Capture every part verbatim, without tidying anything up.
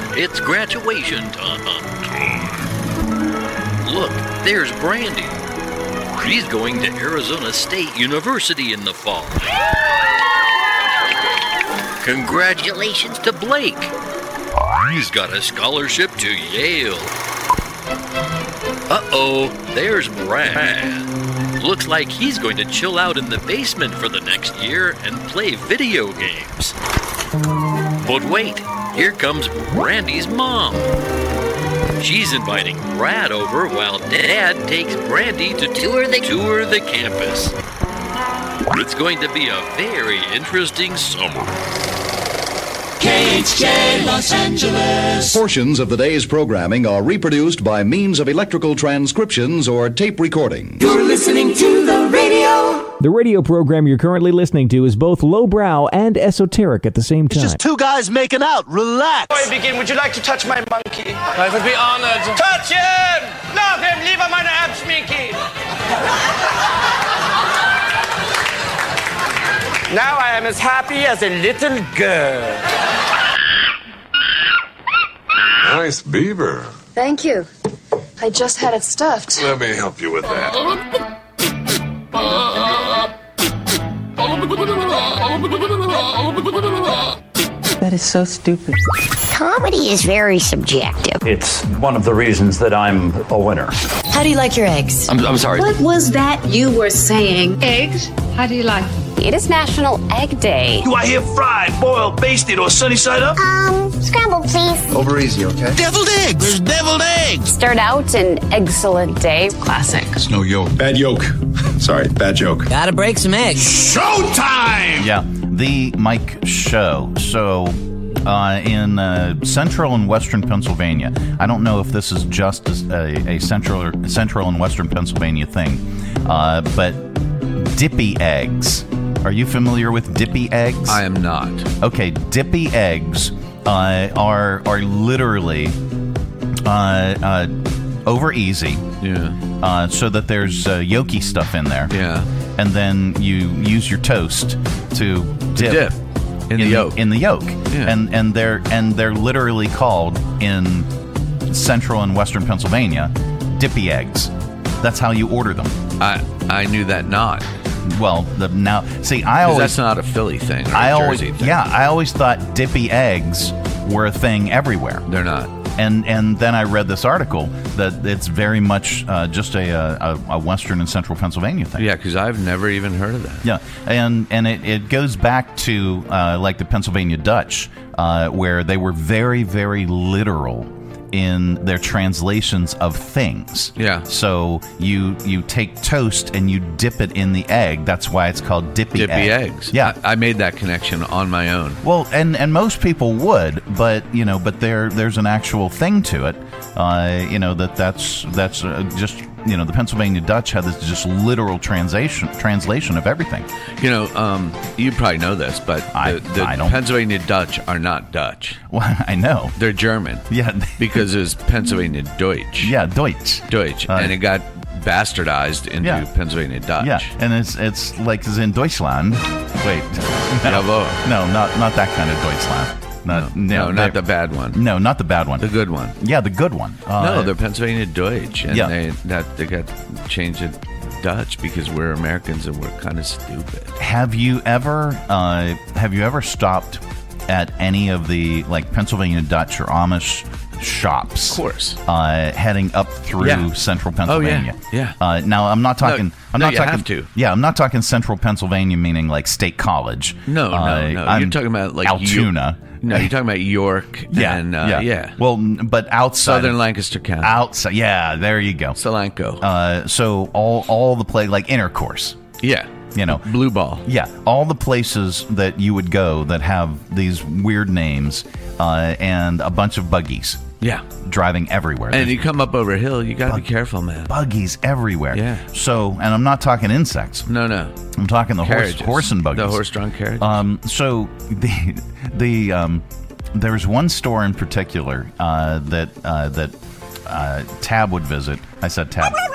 it's graduation time. Look, there's Brandy. She's going to Arizona State University in the fall. Congratulations to Blake. He's got a scholarship to Yale. Uh-oh, there's Brad. Looks like he's going to chill out in the basement for the next year and play video games. But wait, here comes Brandy's mom. She's inviting Brad over while Dad takes Brandy to tour the, tour the campus. It's going to be a very interesting summer. K H J Los Angeles. Portions of the day's programming are reproduced by means of electrical transcriptions or tape recording. You're listening to the radio. The radio program you're currently listening to is both lowbrow and esoteric at the same time. It's just two guys making out. Relax. Before I begin, would you like to touch my monkey? I would be honored. Touch him! Love him! Lieber meine Abschminky! Now I am as happy as a little girl. Nice beaver. Thank you. I just had it stuffed. Let me help you with that. That is so stupid. Comedy is very subjective. It's one of the reasons that I'm a winner. How do you like your eggs? I'm, I'm sorry. What was that you were saying? Eggs? How do you like them? It is National Egg Day. Do I hear fried, boiled, basted, or sunny side up? Um, scrambled, please. Over easy, okay? Deviled eggs! There's deviled eggs! Start out an excellent day. Classic. It's no yolk. Bad yolk. Sorry, bad joke. Gotta break some eggs. Showtime! Yeah, the Mike Show. So, uh, in uh, central and western Pennsylvania, I don't know if this is just a, a central, or, central and western Pennsylvania thing, uh, but dippy eggs. Are you familiar with dippy eggs? I am not. Okay, dippy eggs uh, are are literally uh, uh, over easy. Yeah. Uh, so that there's uh, yolky stuff in there. Yeah. And then you use your toast to dip, dip in, in the yolk. In the yolk. Yeah. And and they're and they're literally called in central and western Pennsylvania dippy eggs. That's how you order them. I I knew that not. Well, the now see, I always that's not a Philly thing. Or I a always Jersey thing. yeah, I always thought dippy eggs were a thing everywhere. They're not. And and then I read this article that it's very much uh, just a, a a western and central Pennsylvania thing. Yeah, because I've never even heard of that. Yeah, and and it, it goes back to uh, like the Pennsylvania Dutch, uh, where they were very very literal in their translations of things. Yeah. So you you take toast and you dip it in the egg. That's why it's called dippy, Dippy egg. eggs. Yeah. I, I made that connection on my own. Well, and, and most people would, but you know, but there there's an actual thing to it. Uh, you know that that's that's uh, just you know the Pennsylvania Dutch had this just literal translation translation of everything. You know, um, you probably know this, but I, the, the I don't. Pennsylvania Dutch are not Dutch. Well, I know they're German. Yeah, because it's Pennsylvania Deutsch. Yeah, Deutsch. Deutsch, uh, and it got bastardized into yeah. Pennsylvania Dutch. Yeah, and it's it's like as in Deutschland. Wait, no, no, not not that kind of Deutschland. Not, no, no, not the bad one. No, not the bad one. The good one. Yeah, the good one. Uh, no, they're Pennsylvania Deutsch, and yeah. they that they got changed to Dutch because we're Americans and we're kind of stupid. Have you ever uh, have you ever stopped at any of the like Pennsylvania Dutch or Amish shops? Of course. Uh, heading up through yeah. central Pennsylvania. Oh, yeah. yeah. Uh, now I'm not talking. No, I'm no, not you talking. Have to. Yeah, I'm not talking central Pennsylvania, meaning like State College. No, uh, no, no. I'm You're talking about like Altoona. You, no, you're talking about York. Yeah, and, uh, yeah, yeah. Well, but outside Southern of, Lancaster County. Outside, yeah. There you go. Solanco. Uh, so all all the play like Intercourse. Yeah. You know, Blue Ball. Yeah, all the places that you would go that have these weird names uh, and a bunch of buggies. Yeah. Driving everywhere. And There's you come up over a hill, you got to bug- be careful, man. Buggies everywhere. Yeah. So, and I'm not talking insects. No, no. I'm talking the horse, Carriages. horse and buggies. The horse-drawn carriages. Um, so the the um, there's one store in particular uh, that uh, that uh, Tab would visit. I said Tab.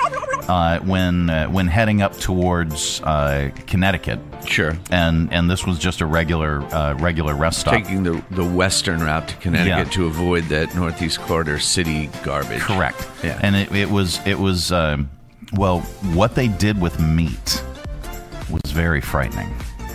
uh, when uh, when heading up towards uh, Connecticut. Sure. And and this was just a regular uh, regular rest stop. Taking the the western route to Connecticut Yeah. to avoid that northeast corridor city garbage. Correct. Yeah. And it, it was it was um, well, what they did with meat was very frightening.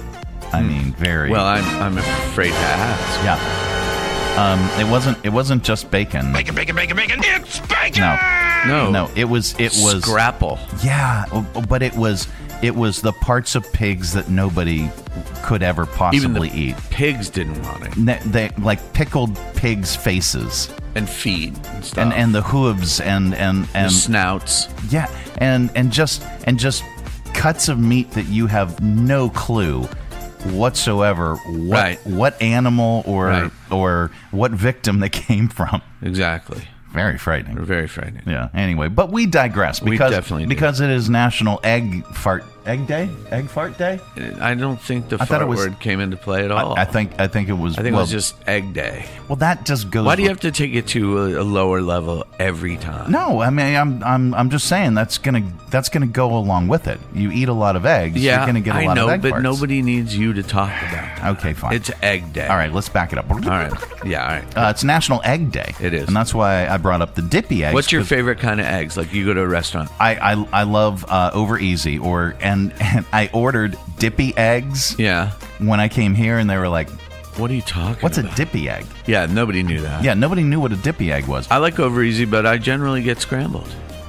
I mean, very. Well, I'm I'm afraid to ask. Yeah. Um, it wasn't. It wasn't just bacon. Bacon, bacon, bacon, bacon. It's bacon. No, No. no. It was. It was Scrapple. Yeah, but it was. It was the parts of pigs that nobody could ever possibly Even the eat. Pigs didn't want it. Ne- They, like pickled pigs' faces And feet and stuff. and and the hooves and and the and snouts. yeah, and and just and just cuts of meat that you have no clue whatsoever what Right. what animal or Right. or what victim they came from. Exactly. Very frightening. Very frightening. Yeah. Anyway, but we digress We because definitely do. because it is National Egg Fart Egg Day, Egg Fart Day. I don't think the I thought fart it was- word came into play at all. I, I think I think it was. I think well, it was just Egg Day. well, that just goes. Why do you with- have to take it to a, a lower level every time? No, I mean I'm I'm I'm just saying that's gonna that's gonna go along with it. You eat a lot of eggs, Yeah, you're gonna get a I lot know, of egg but farts. nobody needs you to talk about that. Okay, fine. It's Egg Day. All right, let's back it up. All right. Yeah, all right. Uh, it's National Egg Day. It is. and that's why I brought up the dippy eggs. What's your 'cause favorite kind of eggs? Like you go to a restaurant. I I, I love uh, Over Easy or and, and I ordered dippy eggs. Yeah. When I came here, and they were like, What are you talking "What's about? a dippy egg?" Yeah, nobody knew that. Yeah, nobody knew what a dippy egg was. I like Over Easy, but I generally get scrambled.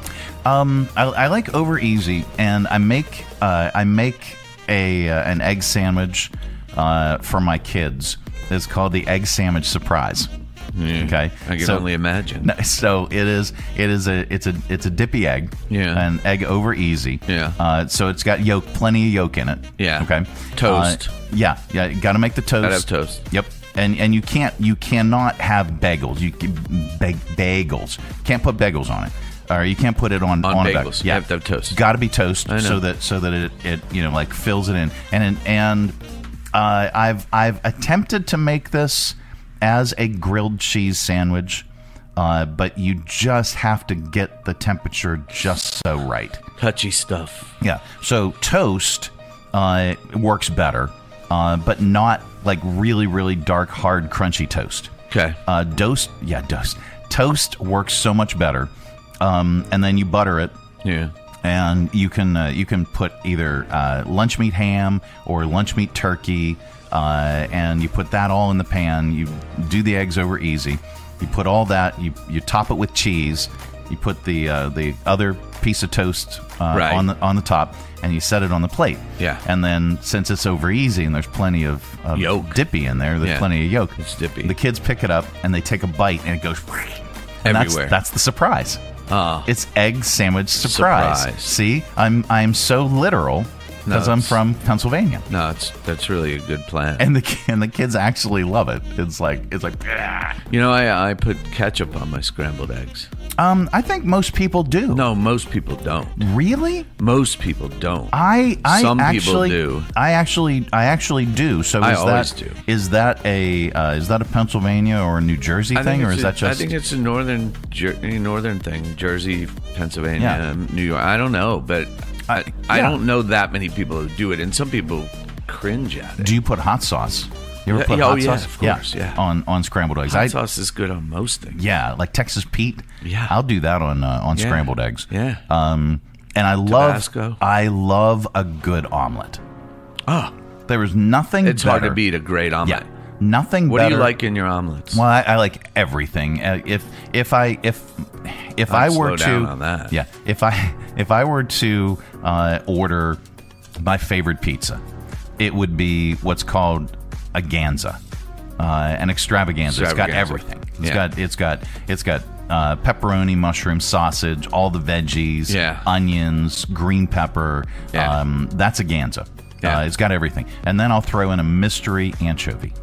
Um, I, I like Over Easy, and I make uh, I make a uh, an egg sandwich uh, for my kids. It's called the Egg Sandwich Surprise. Yeah, Okay, I can So- only imagine. No, so it is. It is a. It's a. It's a dippy egg. Yeah. An egg over easy. Yeah. Uh, so it's got yolk, plenty of yolk in it. Yeah. Okay. Toast. Uh, yeah. Yeah. You got to make the toast. Gotta have toast. Yep. And and you can't. You cannot have bagels. You can, bag, bagels. Can't put bagels on it. Or you can't put it on On on, a bagels. bagel. You have to have toast. Got to be toast. I know. So that so that it, it you know like fills it in. And and uh, I've I've attempted to make this as a grilled cheese sandwich, uh, but you just have to get the temperature just so right. Touchy stuff. Yeah. So toast uh, works better, uh, but not like really, really dark, hard, crunchy toast. Okay. Uh, toast, yeah, toast. Toast works so much better, um, and then you butter it. Yeah. And you can uh, you can put either uh, lunch meat ham or lunch meat turkey, uh, and you put that all in the pan. You do the eggs over easy. You put all that. You you top it with cheese. You put the uh, the other piece of toast uh, Right. on the on the top, and you set it on the plate. Yeah. And then since it's over easy and there's plenty of, of Yolk. dippy in there, there's Yeah. plenty of yolk. It's dippy. The kids pick it up and they take a bite and it goes and Everywhere. That's, that's the surprise. Ah. It's egg sandwich surprise. Surprise. See, I'm I'm so literal because No, I'm it's- from Pennsylvania, No, it's that's really a good plan. and the and the kids actually love it. It's like it's like, "Ah." You know, I I put ketchup on my scrambled eggs. um, I think most people do. No, most people don't. Really? Most people don't. I I Some people actually do. I actually I actually do. So is I that always do. is that a uh, is that a Pennsylvania or a New Jersey I think thing, or it's is a- that just? I think it's a northern Jer- northern thing. Jersey, Pennsylvania, Yeah. New York. I don't know, but I, I yeah. don't know that many people who do it, and some people cringe at it. Do you put hot sauce? You ever Yeah, put oh, hot yeah, sauce? of course, yeah. On on scrambled eggs. Hot I, sauce is good on most things. Yeah, like Texas Pete. Yeah. I'll do that on uh, on Yeah. scrambled eggs. Yeah. Um, and I Tabasco. love I love a good omelet. Oh, There is nothing. it's hard to better- beat a great omelet. Yeah, nothing. What better. do you like in your omelets? Well, I, I like everything. Uh, if if I if if I'd I were slow to down on that. yeah, if I if I were to uh, order my favorite pizza, it would be what's called a Ganza, uh, an extravaganza. It's got Extravaganza. everything. It's Yeah. got it's got it's got uh, pepperoni, mushroom, sausage, all the veggies, Yeah. onions, green pepper. Yeah. Um, that's a Ganza. Yeah. Uh, it's got everything, and then I'll throw in a mystery anchovy.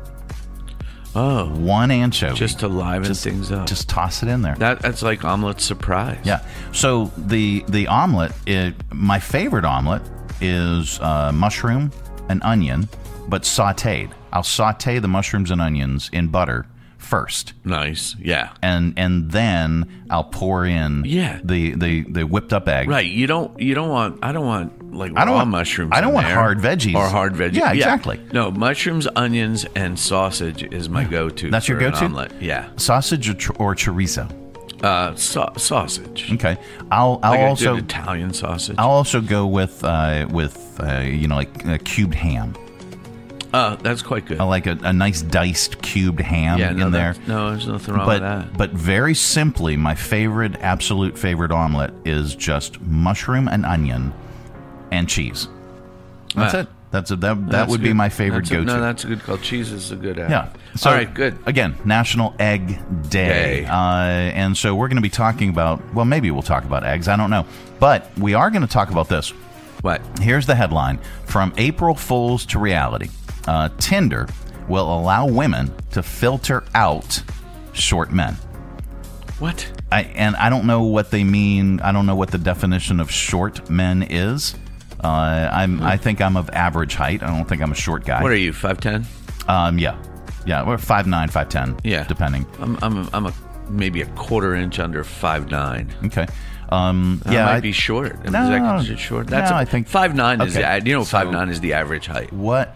Oh, One anchovy. just to liven things up. Just toss it in there. that that's like omelet surprise. Yeah. So the the omelet, it, my favorite omelet is uh, mushroom and onion, but sautéed. I'll saute the mushrooms and onions in butter first. Nice, yeah. And and then I'll pour in yeah. the, the, the whipped up egg. Right. You don't you don't want I don't want like I don't raw want, mushrooms. I don't in want there. hard veggies or hard veggies. Yeah, exactly. Yeah. No, mushrooms, onions, and sausage is my go-to. That's for your go-to? An omelet. Yeah. Sausage or, tr- or chorizo? Uh, sa- sausage. Okay. I'll I'll like also Italian sausage. I'll also go with uh, with uh, you know like uh, cubed ham. Uh, that's quite good. I like a, a nice diced cubed ham yeah, no, in there. No, there's nothing wrong but, with that. But very simply, my favorite, absolute favorite omelet is just mushroom and onion and cheese. That's ah. it. That's a, that. That That's would good. be my favorite that's a, go-to. No, that's a good call. Cheese is a good add. Yeah. So, all right, good. Again, National Egg Day. Day. Uh, and so we're going to be talking about, well, maybe we'll talk about eggs. I don't know. But we are going to talk about this. What? Here's the headline. From April Fools to reality. Uh, Tinder will allow women to filter out short men. What? I, and I don't know what they mean. I don't know what the definition of short men is. Uh, I'm. Hmm. I think I'm of average height. I don't think I'm a short guy. What are you, five ten? Um, yeah. Yeah, we're five nine, five ten, Yeah. depending. I'm I'm I'm a maybe a quarter inch under five nine. Okay. Um, That yeah, might I- be short. Is No, that considered short? That's no, a, I think- five nine is okay. the, you know So- five nine is the average height. What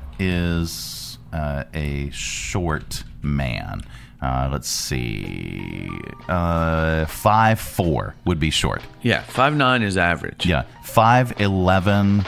is uh, a short man? Uh, let's see. Uh, five four would be short. Yeah, five nine is average. Yeah, five eleven.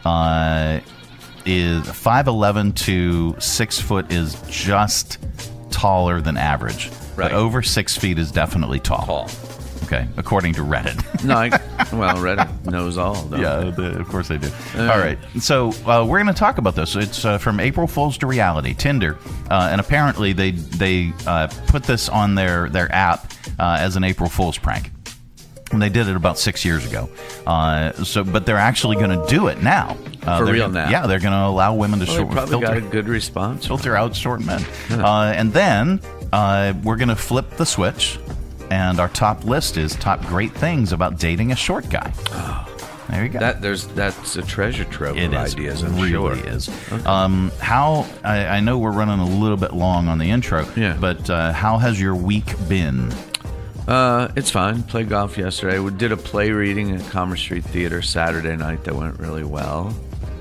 Uh, is five eleven to six foot is just taller than average. Right. But over six feet is definitely tall. Tall. Okay, according to Reddit. No, I, well, Reddit knows all. Don't Yeah, they? the, of course they do. Uh, All right, so uh, we're going to talk about this. It's uh, from April Fools to reality. Tinder, uh, and apparently they they uh, put this on their their app uh, as an April Fool's prank. And they did it about six years ago. Uh, so, but they're actually going to do it now. Uh, For they're real gonna- now? Yeah, they're going to allow women to Well, short, they probably filter, got a good response. filter out short men. Uh, and then uh, we're going to flip the switch. And our top list is top great things about dating a short guy. There you go. That there's that's a treasure trove It of is. ideas. I'm really sure. is. Okay. Um, how I, I know we're running a little bit long on the intro. Yeah. But uh, how has your week been? Uh, it's fine. Played golf yesterday. We did a play reading at Commerce Street Theater Saturday night that went really well.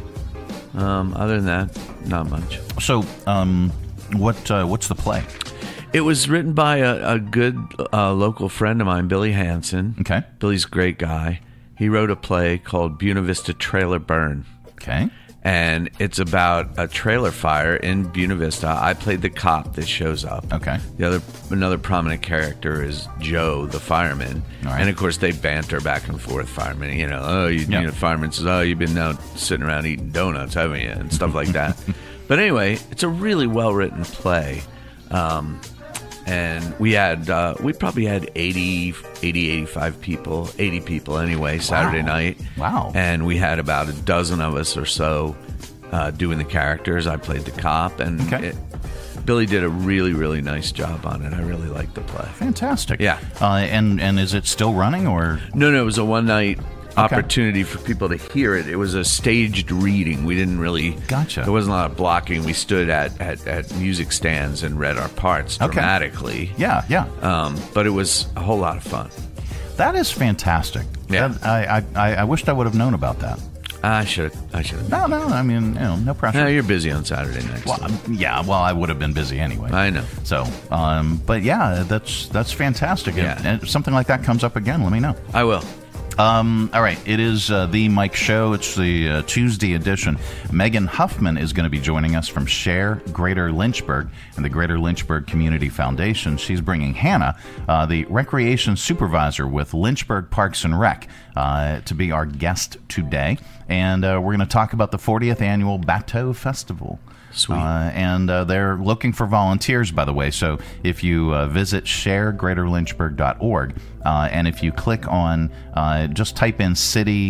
Um, other than that, not much. So, um, what uh, what's the play? It was written by a, a good uh, local friend of mine, Billy Hansen. Okay. Billy's a great guy. He wrote a play called Buena Vista Trailer Burn. Okay. And it's about a trailer fire in Buena Vista. I played the cop that shows up. Okay. The other another prominent character is Joe, the fireman. All right. And of course they banter back and forth. Fireman, you know, oh, you, Yeah. you know, fireman says, oh, you've been out sitting around eating donuts, haven't you? And stuff like that. But anyway, it's a really well written play. Um, and we had uh, we probably had eighty, eighty, eighty-five people, eighty people anyway, Saturday Wow. night. Wow. And we had about a dozen of us or so uh, doing the characters. I played the cop, and Okay. it, Billy did a really, really nice job on it. I really liked the play. Fantastic. Yeah. Uh, and and is it still running or? No, no, it was a one night opportunity for people to hear it. It was a staged reading. We didn't really. Gotcha. There wasn't a lot of blocking. We stood at, at, at music stands and read our parts Okay. dramatically. Yeah, yeah. Um, but it was a whole lot of fun. That is fantastic. Yeah. That- I, I I wished I would have known about that. I should. I should. No, no. I mean, you know, no pressure. No, you're busy on Saturday nights. Well, um, yeah, well, I would have been busy anyway. I know. So, um, but yeah, that's that's fantastic. Yeah. And if something like that comes up again, let me know. I will. Um, all right, it is uh, the Mike Show. It's the uh, Tuesday edition. Megan Huffman is going to be joining us from Share Greater Lynchburg and the Greater Lynchburg Community Foundation. She's bringing Hannah, uh, the recreation supervisor with Lynchburg Parks and Rec, uh, to be our guest today. And uh, we're going to talk about the fortieth Annual Bateau Festival. Sweet. Uh, and uh, they're looking for volunteers, by the way. So if you uh, visit share greater lynchburg dot org, uh, and if you click on, uh, just type in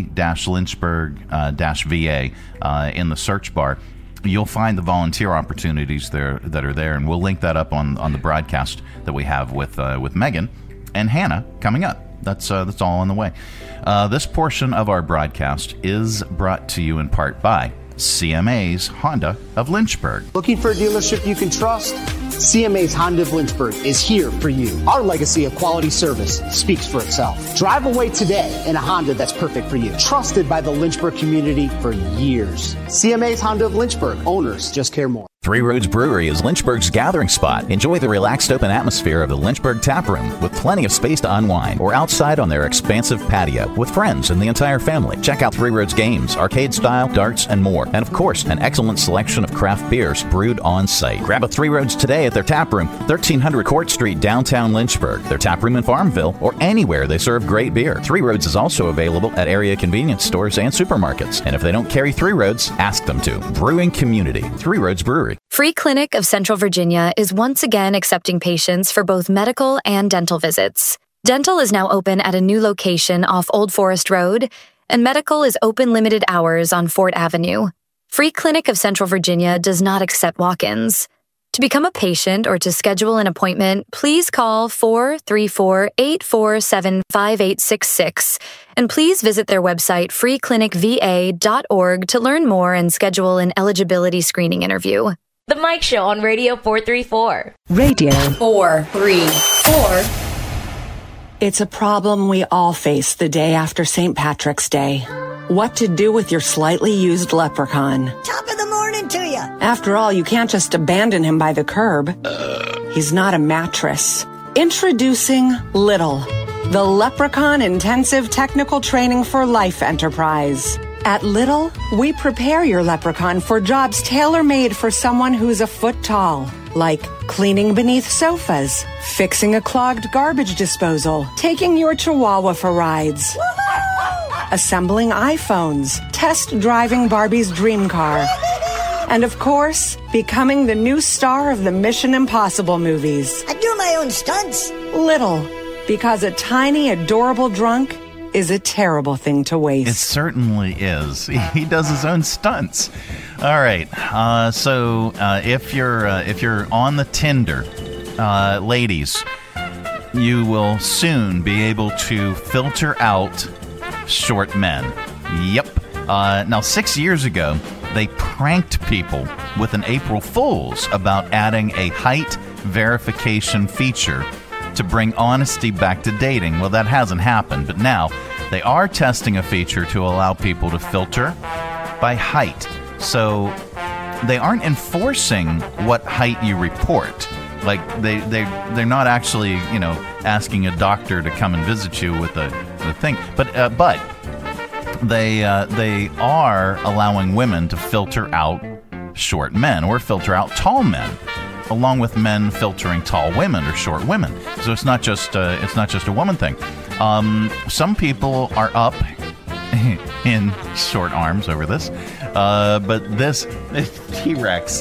city-lynchburg-V A uh, in the search bar, you'll find the volunteer opportunities there that are there, and we'll link that up on, on the broadcast that we have with uh, with Megan and Hannah coming up. That's uh, that's all on the way. Uh, this portion of our broadcast is brought to you in part by C M A's Honda of Lynchburg. Looking for a dealership you can trust? C M A's Honda of Lynchburg is here for you. Our legacy of quality service speaks for itself. Drive away today in a Honda that's perfect for you. Trusted by the Lynchburg community for years. C M A's Honda of Lynchburg. Owners just care more. Three Roads Brewery is Lynchburg's gathering spot. Enjoy the relaxed open atmosphere of the Lynchburg Tap Room with plenty of space to unwind, or outside on their expansive patio with friends and the entire family. Check out Three Roads games, arcade style, darts, and more. And of course, an excellent selection of craft beers brewed on site. Grab a Three Roads today at their tap room, thirteen hundred Court Street, downtown Lynchburg. Their tap room in Farmville, or anywhere they serve great beer. Three Roads is also available at area convenience stores and supermarkets. And if they don't carry Three Roads, ask them to. Brewing community, Three Roads Brewery. Free Clinic of Central Virginia is once again accepting patients for both medical and dental visits. Dental is now open at a new location off Old Forest Road, and medical is open limited hours on Fort Avenue. Free Clinic of Central Virginia does not accept walk-ins. To become a patient or to schedule an appointment, please call four three four, eight four seven, five eight six six, and please visit their website free clinic v a dot org to learn more and schedule an eligibility screening interview. The Mike Show on Radio four thirty-four. Radio four thirty-four. It's a problem we all face the day after Saint Patrick's Day. What to do with your slightly used leprechaun. Top of the morning to you. After all, you can't just abandon him by the curb. He's not a mattress. Introducing Little, the Leprechaun Intensive Technical Training for Life enterprise. At Little, we prepare your leprechaun for jobs tailor-made for someone who's a foot tall, like cleaning beneath sofas, fixing a clogged garbage disposal, taking your chihuahua for rides, Woo-hoo! Assembling iPhones, test driving Barbie's dream car, and of course, becoming the new star of the Mission Impossible movies. I do my own stunts. Little, because a tiny, adorable drunk is a terrible thing to waste. It certainly is. He does his own stunts. All right. Uh, so uh, if you're uh, if you're on the Tinder, uh, ladies, you will soon be able to filter out short men. Yep. Uh, now, six years ago, they pranked people with an April Fool's about adding a height verification feature to bring honesty back to dating. Well, that hasn't happened, but now they are testing a feature to allow people to filter by height. So they aren't enforcing what height you report. Like they they they're not actually, you know, asking a doctor to come and visit you with a, a thing. But uh, but they uh, they are allowing women to filter out short men or filter out tall men, along with men filtering tall women or short women. So it's not just uh, it's not just a woman thing. Um, some people are up in short arms over this, uh, but this T-Rex.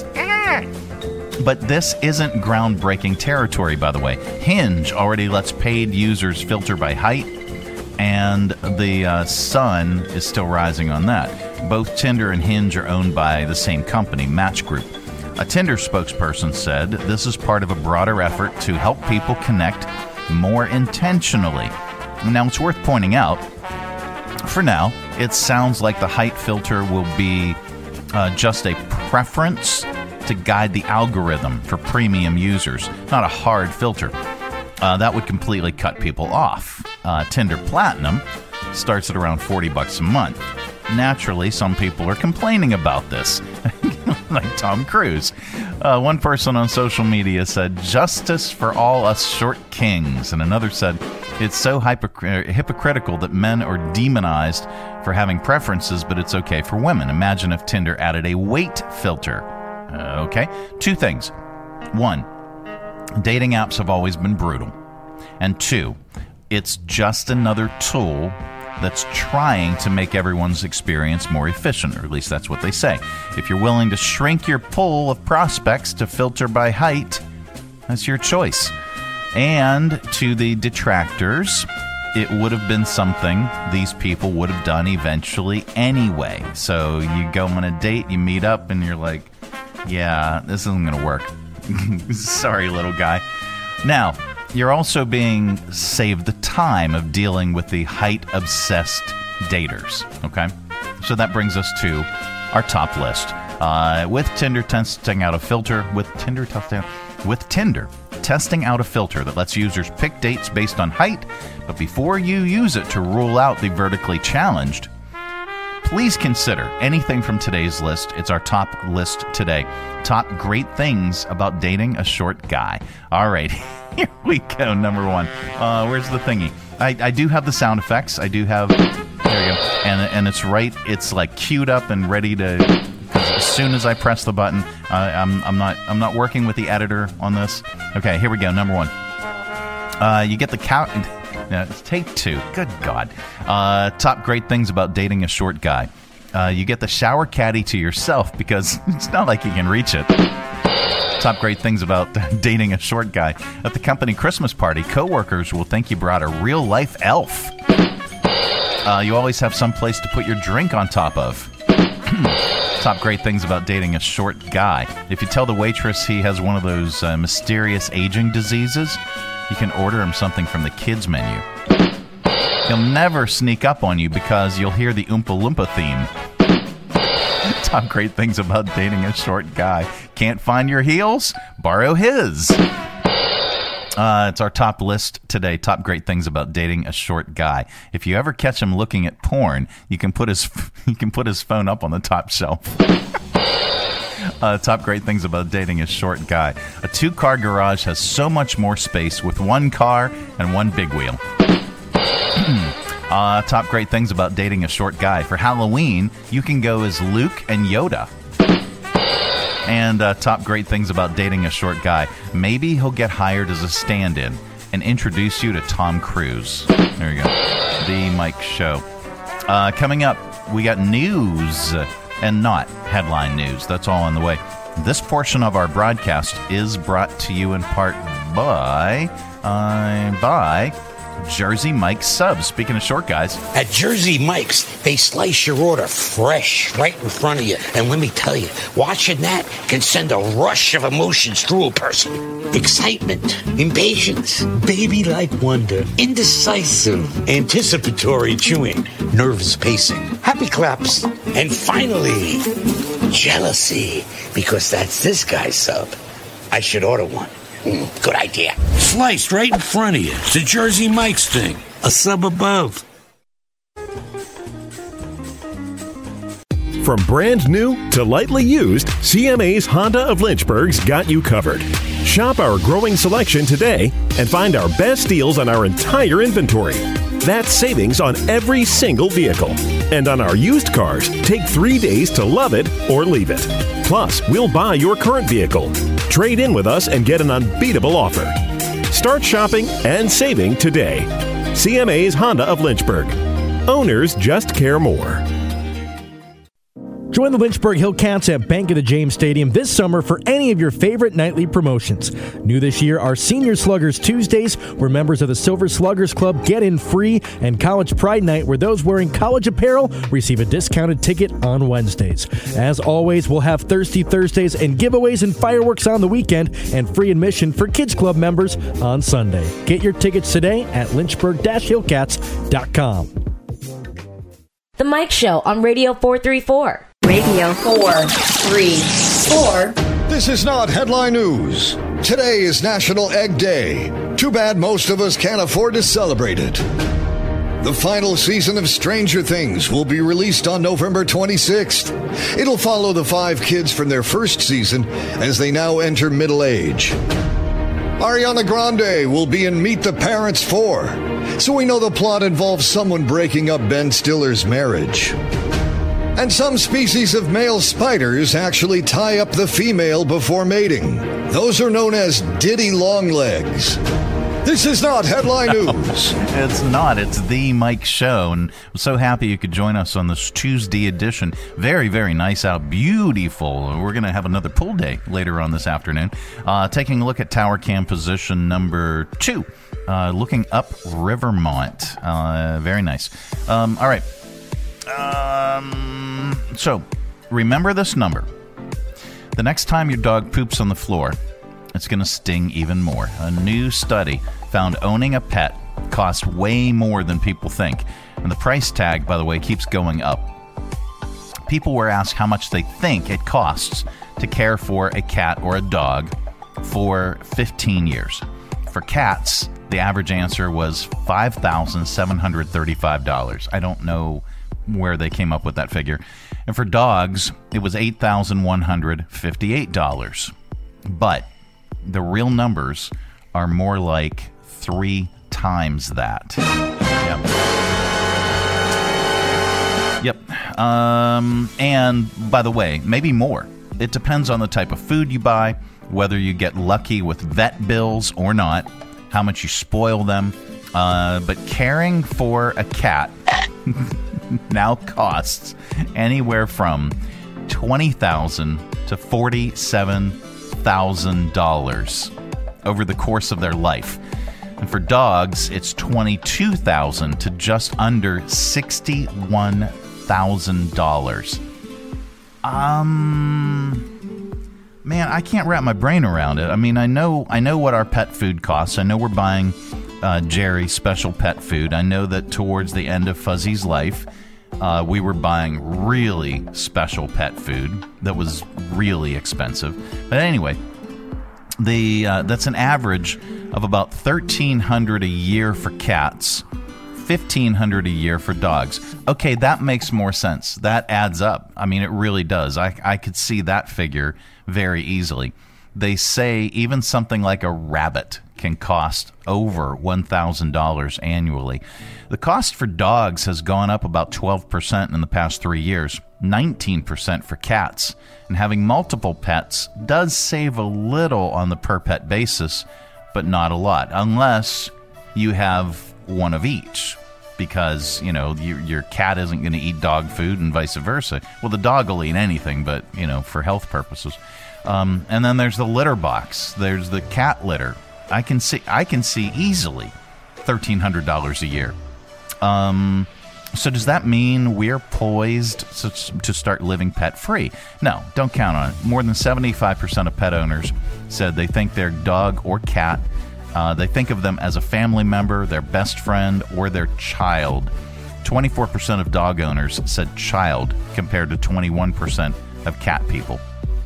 But this isn't groundbreaking territory, by the way. Hinge already lets paid users filter by height, and the uh, sun is still rising on that. Both Tinder and Hinge are owned by the same company, Match Group. A Tinder spokesperson said this is part of a broader effort to help people connect more intentionally. Now, it's worth pointing out, for now, it sounds like the height filter will be uh, just a preference to guide the algorithm for premium users, not a hard filter. Uh, that would completely cut people off. Uh, Tinder Platinum starts at around forty bucks a month. Naturally, some people are complaining about this, like Tom Cruise. Uh, one person on social media said, "Justice for all us short kings," and another said, "It's so hypocr- hypocritical that men are demonized for having preferences, but it's okay for women. Imagine if Tinder added a weight filter." Uh, okay, two things. One, dating apps have always been brutal. And two, it's just another tool that's trying to make everyone's experience more efficient, or at least that's what they say. If you're willing to shrink your pool of prospects to filter by height, that's your choice. And to the detractors, it would have been something these people would have done eventually anyway. So you go on a date, you meet up, and you're like, yeah, this isn't going to work. Sorry, little guy. Now, you're also being saved the time of dealing with the height-obsessed daters, okay? So that brings us to our top list. Uh, with Tinder testing out a filter, with Tinder testing with Tinder, testing out a filter that lets users pick dates based on height, but before you use it to rule out the vertically challenged, please consider anything from today's list. It's our top list today. Top great things about dating a short guy. All right, here we go. Number one. Uh, where's the thingy? I, I do have the sound effects. I do have... There we go. And, and it's right. It's like queued up and ready to... Because as soon as I press the button, uh, I'm, I'm not I'm not working with the editor on this. Okay, here we go. Number one. Uh, you get the cow... No, it's take two. Good God. Uh, top great things about dating a short guy. Uh, you get the shower caddy to yourself because it's not like you can reach it. Top great things about dating a short guy. At the company Christmas party, coworkers will think you brought a real-life elf. Uh, you always have some place to put your drink on top of. Top great things about dating a short guy. If you tell the waitress he has one of those uh, mysterious aging diseases, you can order him something from the kids menu. He'll never sneak up on you because you'll hear the Oompa Loompa theme. Top great things about dating a short guy. Can't find your heels? Borrow his. Uh, it's our top list today. Top great things about dating a short guy. If you ever catch him looking at porn, you can put his you can put his phone up on the top shelf. Uh, top great things about dating a short guy. A two-car garage has so much more space with one car and one big wheel. uh, top great things about dating a short guy. For Halloween, you can go as Luke and Yoda. And uh, top great things about dating a short guy. Maybe he'll get hired as a stand-in and introduce you to Tom Cruise. There you go. The Mike Show. Uh, coming up, we got news and not headline news. That's all on the way. This portion of our broadcast is brought to you in part by uh, by Jersey Mike's Subs. Speaking of short guys. At Jersey Mike's, they slice your order fresh right in front of you. And let me tell you, watching that can send a rush of emotions through a person. Excitement, impatience, baby-like wonder, indecisive, anticipatory chewing, nerves pacing, happy claps, and finally, jealousy, because that's this guy's sub. I should order one. Mm, good idea. Sliced right in front of you. It's a Jersey Mike's thing. A sub above. From brand new to lightly used, C M A's Honda of Lynchburg's got you covered. Shop our growing selection today and find our best deals on our entire inventory. That's savings on every single vehicle. And on our used cars, take three days to love it or leave it. Plus, we'll buy your current vehicle. Trade in with us and get an unbeatable offer. Start shopping and saving today. C M A's Honda of Lynchburg. Owners just care more. Join the Lynchburg Hillcats at Bank of the James Stadium this summer for any of your favorite nightly promotions. New this year are Senior Sluggers Tuesdays, where members of the Silver Sluggers Club get in free, and College Pride Night, where those wearing college apparel receive a discounted ticket on Wednesdays. As always, we'll have Thirsty Thursdays and giveaways and fireworks on the weekend, and free admission for Kids Club members on Sunday. Get your tickets today at lynchburg dash hillcats dot com. The Mike Show on Radio four thirty-four. Radio four thirty-four. This is not headline news. Today is National Egg Day. Too bad most of us can't afford to celebrate it. The final season of Stranger Things will be released on November twenty-sixth. It'll follow the five kids from their first season as they now enter middle age. Ariana Grande will be in Meet the Parents four, so we know the plot involves someone breaking up Ben Stiller's marriage. And some species of male spiders actually tie up the female before mating. Those are known as Diddy Longlegs. This is not headline news. It's not. It's the Mike Show. And I'm so happy you could join us on this Tuesday edition. Very, very nice out. Beautiful. We're going to have another pool day later on this afternoon. Uh, taking a look at tower cam position number two. Uh, looking up Rivermont. Uh, very nice. Um, all right. Um, so, remember this number. The next time your dog poops on the floor, it's going to sting even more. A new study found owning a pet costs way more than people think. And the price tag, by the way, keeps going up. People were asked how much they think it costs to care for a cat or a dog for fifteen years. For cats, the average answer was five thousand seven hundred thirty-five dollars. I don't know where they came up with that figure. And for dogs, it was eight thousand one hundred fifty-eight dollars. But the real numbers are more like three times that. Yep. Yep. Um, and by the way, maybe more. It depends on the type of food you buy, whether you get lucky with vet bills or not, how much you spoil them. Uh, but caring for a cat now costs anywhere from twenty thousand dollars to forty-seven thousand dollars over the course of their life. And for dogs, it's twenty-two thousand dollars to just under sixty-one thousand dollars. Um... Man, I can't wrap my brain around it. I mean, I know I know what our pet food costs. I know we're buying uh, Jerry special pet food. I know that towards the end of Fuzzy's life, uh, we were buying really special pet food that was really expensive. But anyway, the uh, that's an average of about thirteen hundred dollars a year for cats, fifteen hundred dollars a year for dogs. Okay, that makes more sense. That adds up. I mean, it really does. I, I could see that figure very easily. They say even something like a rabbit can cost over one thousand dollars annually. The cost for dogs has gone up about twelve percent in the past three years, nineteen percent for cats. And having multiple pets does save a little on the per-pet basis, but not a lot, unless you have one of each. Because, you know, your, your cat isn't going to eat dog food and vice versa. Well, the dog will eat anything, but, you know, for health purposes. Um, and then there's the litter box. There's the cat litter. I can see I can see easily thirteen hundred dollars a year. Um, so does that mean we're poised to, to start living pet-free? No, don't count on it. More than seventy-five percent of pet owners said they think their dog or cat Uh, they think of them as a family member, their best friend, or their child. twenty-four percent of dog owners said child, compared to twenty-one percent of cat people.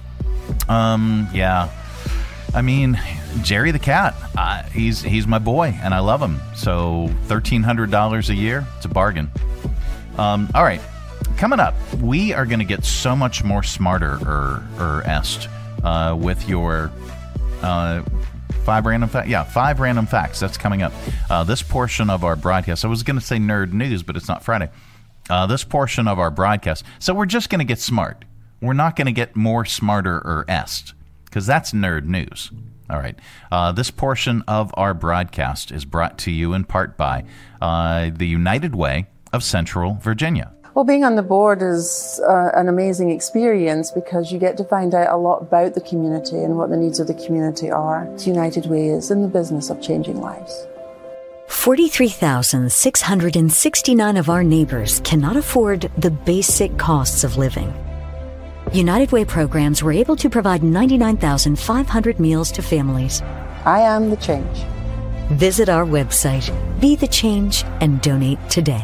Um, yeah. I mean, Jerry the cat, uh, he's he's my boy, and I love him. So thirteen hundred dollars a year, it's a bargain. Um, all right, coming up, we are going to get so much more smarter, or, or est, uh, with your... Uh, Five random facts. Yeah, five random facts. That's coming up. Uh, this portion of our broadcast. I was going to say nerd news, but it's not Friday. Uh, this portion of our broadcast. So we're just going to get smart. We're not going to get more smarter or est, because that's nerd news. All right. Uh, this portion of our broadcast is brought to you in part by uh, the United Way of Central Virginia. Well, being on the board is uh, an amazing experience because you get to find out a lot about the community and what the needs of the community are. United Way is in the business of changing lives. forty-three thousand six hundred sixty-nine of our neighbors cannot afford the basic costs of living. United Way programs were able to provide ninety-nine thousand five hundred meals to families. I am the change. Visit our website, Be the Change, and donate today.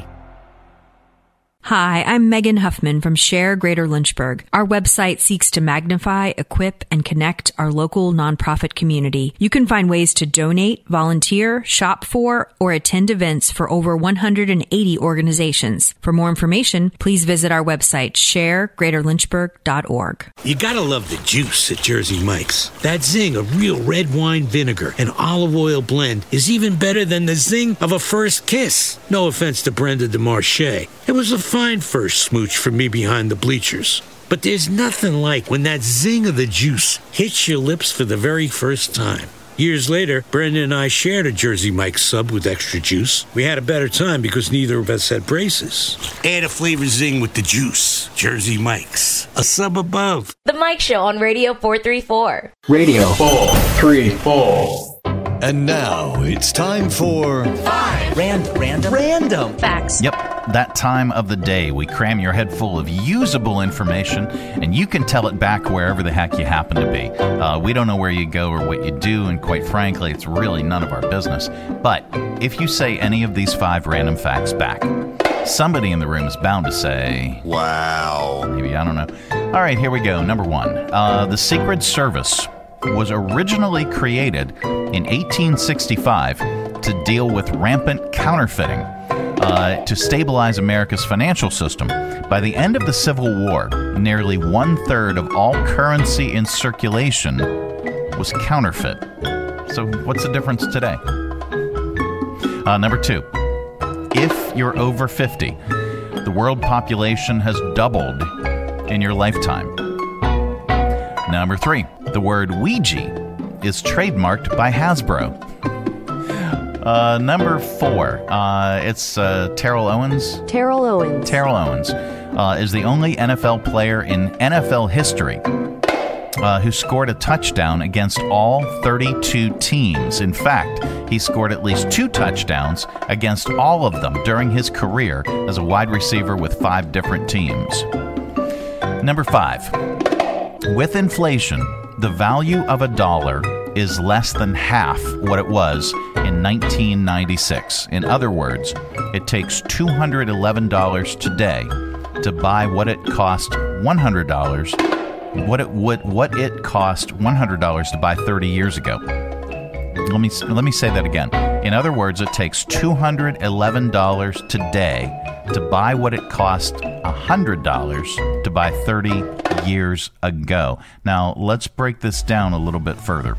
Hi, I'm Megan Huffman from Share Greater Lynchburg. Our website seeks to magnify, equip, and connect our local nonprofit community. You can find ways to donate, volunteer, shop for, or attend events for over one hundred eighty organizations. For more information, please visit our website, share greater lynchburg dot org. You gotta love the juice at Jersey Mike's. That zing of real red wine vinegar and olive oil blend is even better than the zing of a first kiss. No offense to Brenda DeMarche. It was a fine first smooch for me behind the bleachers. But there's nothing like when that zing of the juice hits your lips for the very first time. Years later, Brenda and I shared a Jersey Mike's sub with extra juice. We had a better time because neither of us had braces. Add a flavor zing with the juice. Jersey Mike's. A sub above. The Mike Show on Radio four thirty-four. Radio four thirty-four. And now it's time for Five Random Random Random Facts. Yep, that time of the day we cram your head full of usable information, and you can tell it back wherever the heck you happen to be. Uh, we don't know where you go or what you do, and quite frankly, it's really none of our business. But if you say any of these five random facts back, somebody in the room is bound to say, wow. Maybe, I don't know. All right, here we go. Number one. Uh, the Secret Service was originally created in eighteen sixty-five to deal with rampant counterfeiting uh, to stabilize America's financial system. By the end of the Civil War, nearly one-third of all currency in circulation was counterfeit. So what's the difference today? Uh, number two, if you're over fifty, the world population has doubled in your lifetime. Number three, the word Ouija is trademarked by Hasbro. Uh, number four, uh, it's uh, Terrell Owens. Terrell Owens. Terrell Owens uh, is the only N F L player in N F L history uh, who scored a touchdown against all thirty-two teams. In fact, he scored at least two touchdowns against all of them during his career as a wide receiver with five different teams. Number five, with inflation, the value of a dollar is less than half what it was in nineteen ninety-six. In other words, it takes two hundred eleven dollars today to buy what it cost one hundred dollars, what it would what it cost one hundred dollars to buy thirty years ago. Let me let me say that again. In other words, it takes two hundred eleven dollars today to buy what it cost one hundred dollars to buy thirty years ago. Now, let's break this down a little bit further,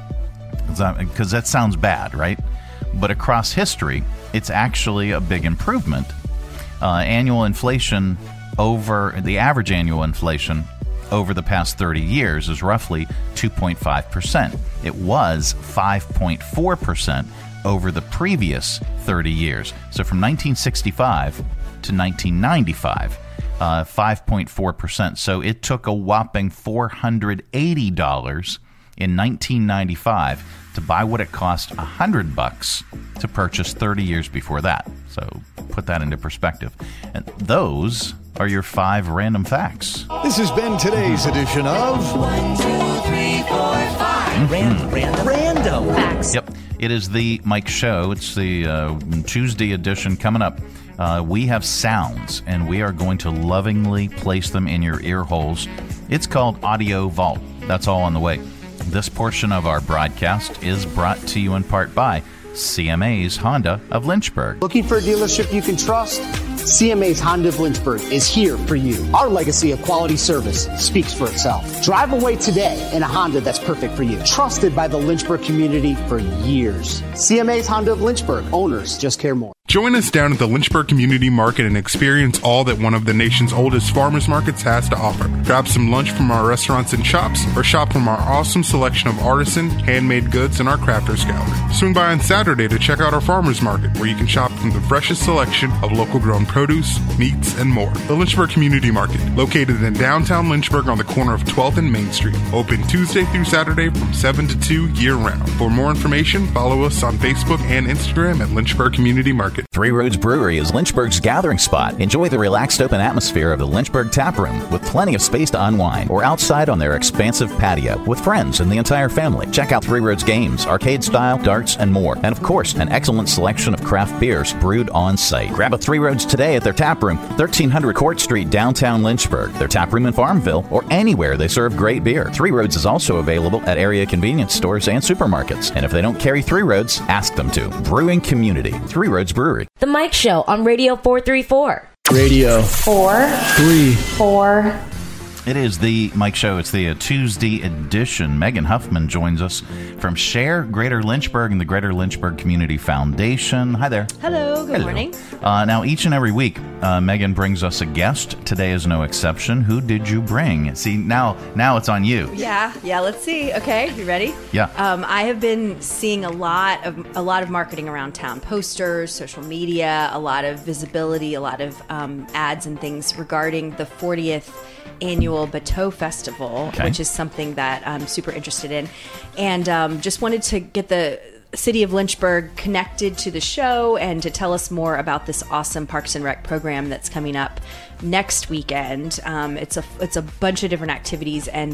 because that sounds bad, right? But across history, it's actually a big improvement. Uh, annual inflation over the average annual inflation over the past thirty years is roughly two point five percent. It was five point four percent over the previous thirty years. So from nineteen sixty-five to nineteen ninety-five, uh, five point four percent. So it took a whopping four hundred eighty dollars in nineteen ninety-five to buy what it cost one hundred bucks to purchase thirty years before that. So put that into perspective. And those are your five random facts. This has been today's edition of One, two, three, four, five. Mm-hmm. Random, random, random facts. Yep, it is the Mike Show. It's the uh, Tuesday edition coming up. Uh, we have sounds, and we are going to lovingly place them in your ear holes. It's called Audio Vault. That's all on the way. This portion of our broadcast is brought to you in part by C M A's Honda of Lynchburg. Looking for a dealership you can trust? C M A's Honda of Lynchburg is here for you. Our legacy of quality service speaks for itself. Drive away today in a Honda that's perfect for you. Trusted by the Lynchburg community for years. C M A's Honda of Lynchburg. Owners just care more. Join us down at the Lynchburg Community Market and experience all that one of the nation's oldest farmers markets has to offer. Grab some lunch from our restaurants and shops, or shop from our awesome selection of artisan, handmade goods and our crafters gallery. Swing by on Saturday to check out our farmers market, where you can shop from the freshest selection of local grown produce, meats, and more. The Lynchburg Community Market, located in downtown Lynchburg on the corner of twelfth and Main Street. Open Tuesday through Saturday from seven to two year-round. For more information, follow us on Facebook and Instagram at Lynchburg Community Market. Three Roads Brewery is Lynchburg's gathering spot. Enjoy the relaxed open atmosphere of the Lynchburg Tap Room with plenty of space to unwind, or outside on their expansive patio with friends and the entire family. Check out Three Roads games, arcade style, darts, and more. And of course, an excellent selection of craft beers brewed on site. Grab a Three Roads today at their tap room, thirteen hundred Court Street, downtown Lynchburg. Their tap room in Farmville, or anywhere they serve great beer. Three Roads is also available at area convenience stores and supermarkets. And if they don't carry Three Roads, ask them to. Brewing community, Three Roads Brewery. The Mike Show on Radio four thirty-four. Radio four three four. It is the Mike Show. It's the uh, Tuesday edition. Megan Huffman joins us from Share Greater Lynchburg and the Greater Lynchburg Community Foundation. Hi there. Hello. Good Hello. morning. Uh, now, each and every week, uh, Megan brings us a guest. Today is no exception. Who did you bring? See, now, now it's on you. Yeah. Yeah. Let's see. Okay. You ready? Yeah. Um, I have been seeing a lot of a lot of marketing around town, posters, social media, a lot of visibility, a lot of um, ads and things regarding the fortieth annual Bateau Festival, okay. which is something that I'm super interested in, and um, just wanted to get the City of Lynchburg connected to the show and to tell us more about this awesome Parks and Rec program that's coming up next weekend. Um, it's a it's a bunch of different activities, and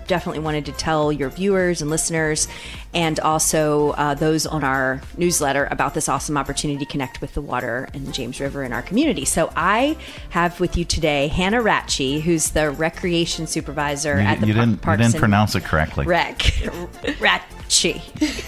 definitely wanted to tell your viewers and listeners, and also uh, those on our newsletter, about this awesome opportunity to connect with the water and the James River in our community. So I have with you today Hannah Ratchey, who's the recreation supervisor You, at the you Par- didn't, you Parks didn't and pronounce it correctly. Rec. Ratchey.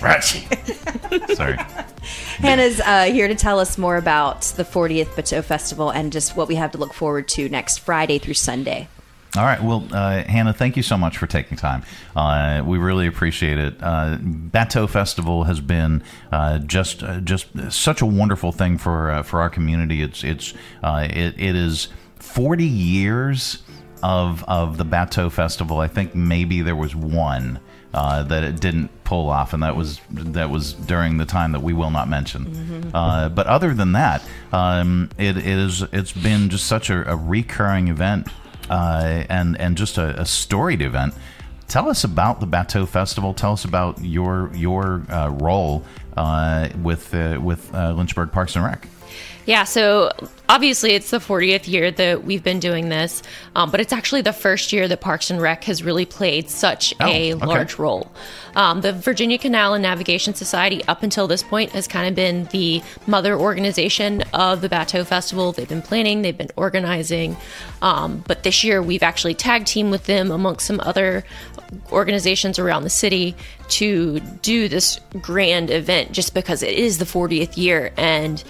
Ratchey. Sorry. Hannah's uh, here to tell us more about the fortieth Bateau Festival and just what we have to look forward to next Friday through Sunday. All right. Well, uh, Hannah, thank you so much for taking time. Uh, we really appreciate it. Uh, Bateau Festival has been uh, just uh, just such a wonderful thing for uh, for our community. It's it's uh, it, it is forty years of of the Bateau Festival. I think maybe there was one uh, that it didn't pull off, and that was that was during the time that we will not mention. Mm-hmm. Uh, but other than that, um, it, it is it's been just such a, a recurring event. Uh, and and just a, a storied event. Tell us about the Bateau Festival. Tell us about your your uh, role uh, with uh, with uh, Lynchburg Parks and Rec. Yeah, so obviously it's the fortieth year that we've been doing this, um, but it's actually the first year that Parks and Rec has really played such Oh, a okay. large role. Um, the Virginia Canal and Navigation Society, up until this point, has kind of been the mother organization of the Bateau Festival. They've been planning, they've been organizing, um, but this year we've actually tag teamed with them amongst some other organizations around the city to do this grand event just because it is the fortieth year, and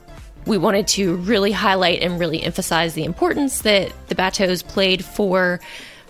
we wanted to really highlight and really emphasize the importance that the Bateaus played for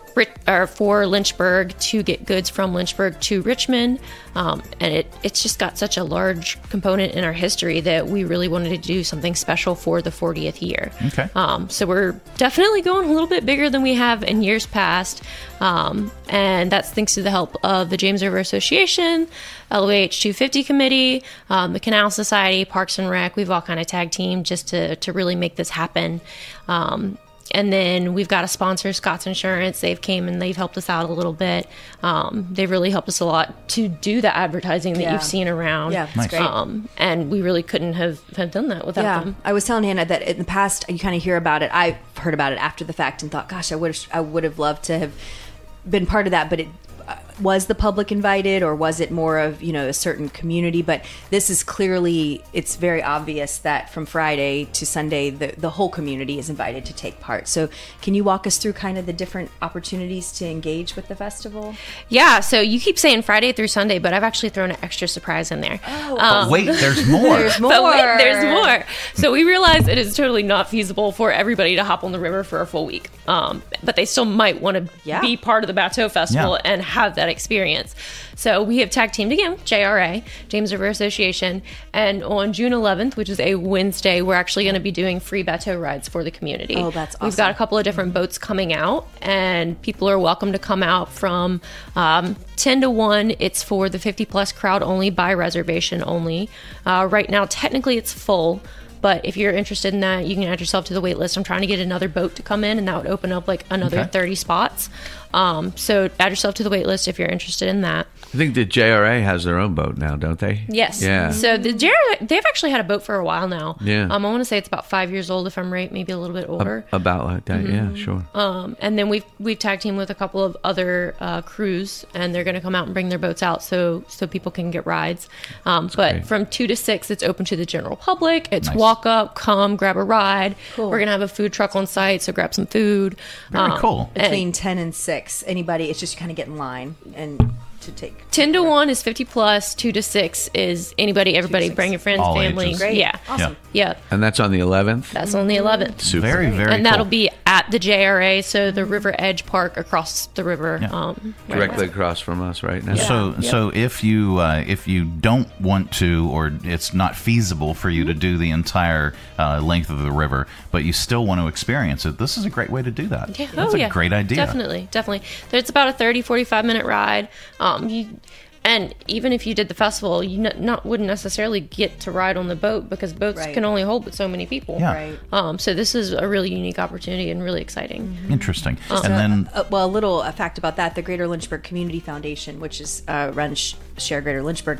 or for Lynchburg to get goods from Lynchburg to Richmond. Um, and it, it's just got such a large component in our history that we really wanted to do something special for the fortieth year. Okay. Um, so we're definitely going a little bit bigger than we have in years past. Um, and that's thanks to the help of the James River Association, L O H two fifty Committee, um, the Canal Society, Parks and Rec. We've all kind of tag teamed just to, to really make this happen. Um, And then we've got a sponsor, Scott's Insurance. They've came and they've helped us out a little bit. Um, they've really helped us a lot to do the advertising that Yeah. you've seen around. Yeah, that's Nice. great. Um, and we really couldn't have, have done that without yeah, them. I was telling Hannah that in the past you kind of hear about it. I've heard about it after the fact and thought, gosh, I would I would have loved to have been part of that, but it uh, was the public invited, or was it more of, you know, a certain community? But this is clearly, it's very obvious that from Friday to Sunday, the, the whole community is invited to take part. So can you walk us through kind of the different opportunities to engage with the festival? Yeah, so you keep saying Friday through Sunday, but I've actually thrown an extra surprise in there. Oh, But wait, there's more. There's more. But wait, there's more. So we realize it is totally not feasible for everybody to hop on the river for a full week. Um, but they still might want to Yeah. be part of the Bateau Festival Yeah. and have that experience. So we have tag teamed again, J R A, James River Association, and on June eleventh, which is a Wednesday, we're actually going to be doing free Bateau rides for the community. Oh, that's We've awesome. got a couple of different boats coming out, and people are welcome to come out from um, ten to one. It's for the fifty plus crowd only, by reservation only. Uh, right now, technically it's full. But if you're interested in that, you can add yourself to the wait list. I'm trying to get another boat to come in, and that would open up like another Okay. thirty spots. Um, so add yourself to the wait list if you're interested in that. I think the J R A has their own boat now, don't they? Yes. Yeah. So the J R A, they've actually had a boat for a while now. Yeah. Um, I want to say it's about five years old, if I'm right, maybe a little bit older. Ab- about like that, Mhm. yeah, sure. Um, and then we've we've tag teamed with a couple of other uh, crews, and they're going to come out and bring their boats out so so people can get rides. Um, but great. from two to six, it's open to the general public. It's Nice. walk up, come grab a ride. Cool. We're going to have a food truck on site, so grab some food. Um, Between and ten and six, anybody, it's just kind of get in line and to take. ten to one is fifty plus. Two to six is anybody, everybody. Bring your friends, All family. ages. Great. Yeah. Awesome. Yeah. And that's on the eleventh? That's on the eleventh. Super. Very, very And that'll cool. be at the J R A, so the River Edge Park across the river. Um, right Directly now. across from us right now. So, Yeah. so if you uh, if you don't want to, or it's not feasible for you to do the entire uh, length of the river, but you still want to experience it, this is a great way to do that. Yeah. That's oh, a yeah. great idea. Definitely, definitely. It's about a thirty, forty-five minute ride. Um, you, and even if you did the festival, you n- not wouldn't necessarily get to ride on the boat because boats Right. can only hold but so many people. Yeah. Right. Um, so this is a really unique opportunity and really exciting. Interesting. Uh, and then Uh, well, a little a fact about that: the Greater Lynchburg Community Foundation, which is uh, runs Share Greater Lynchburg,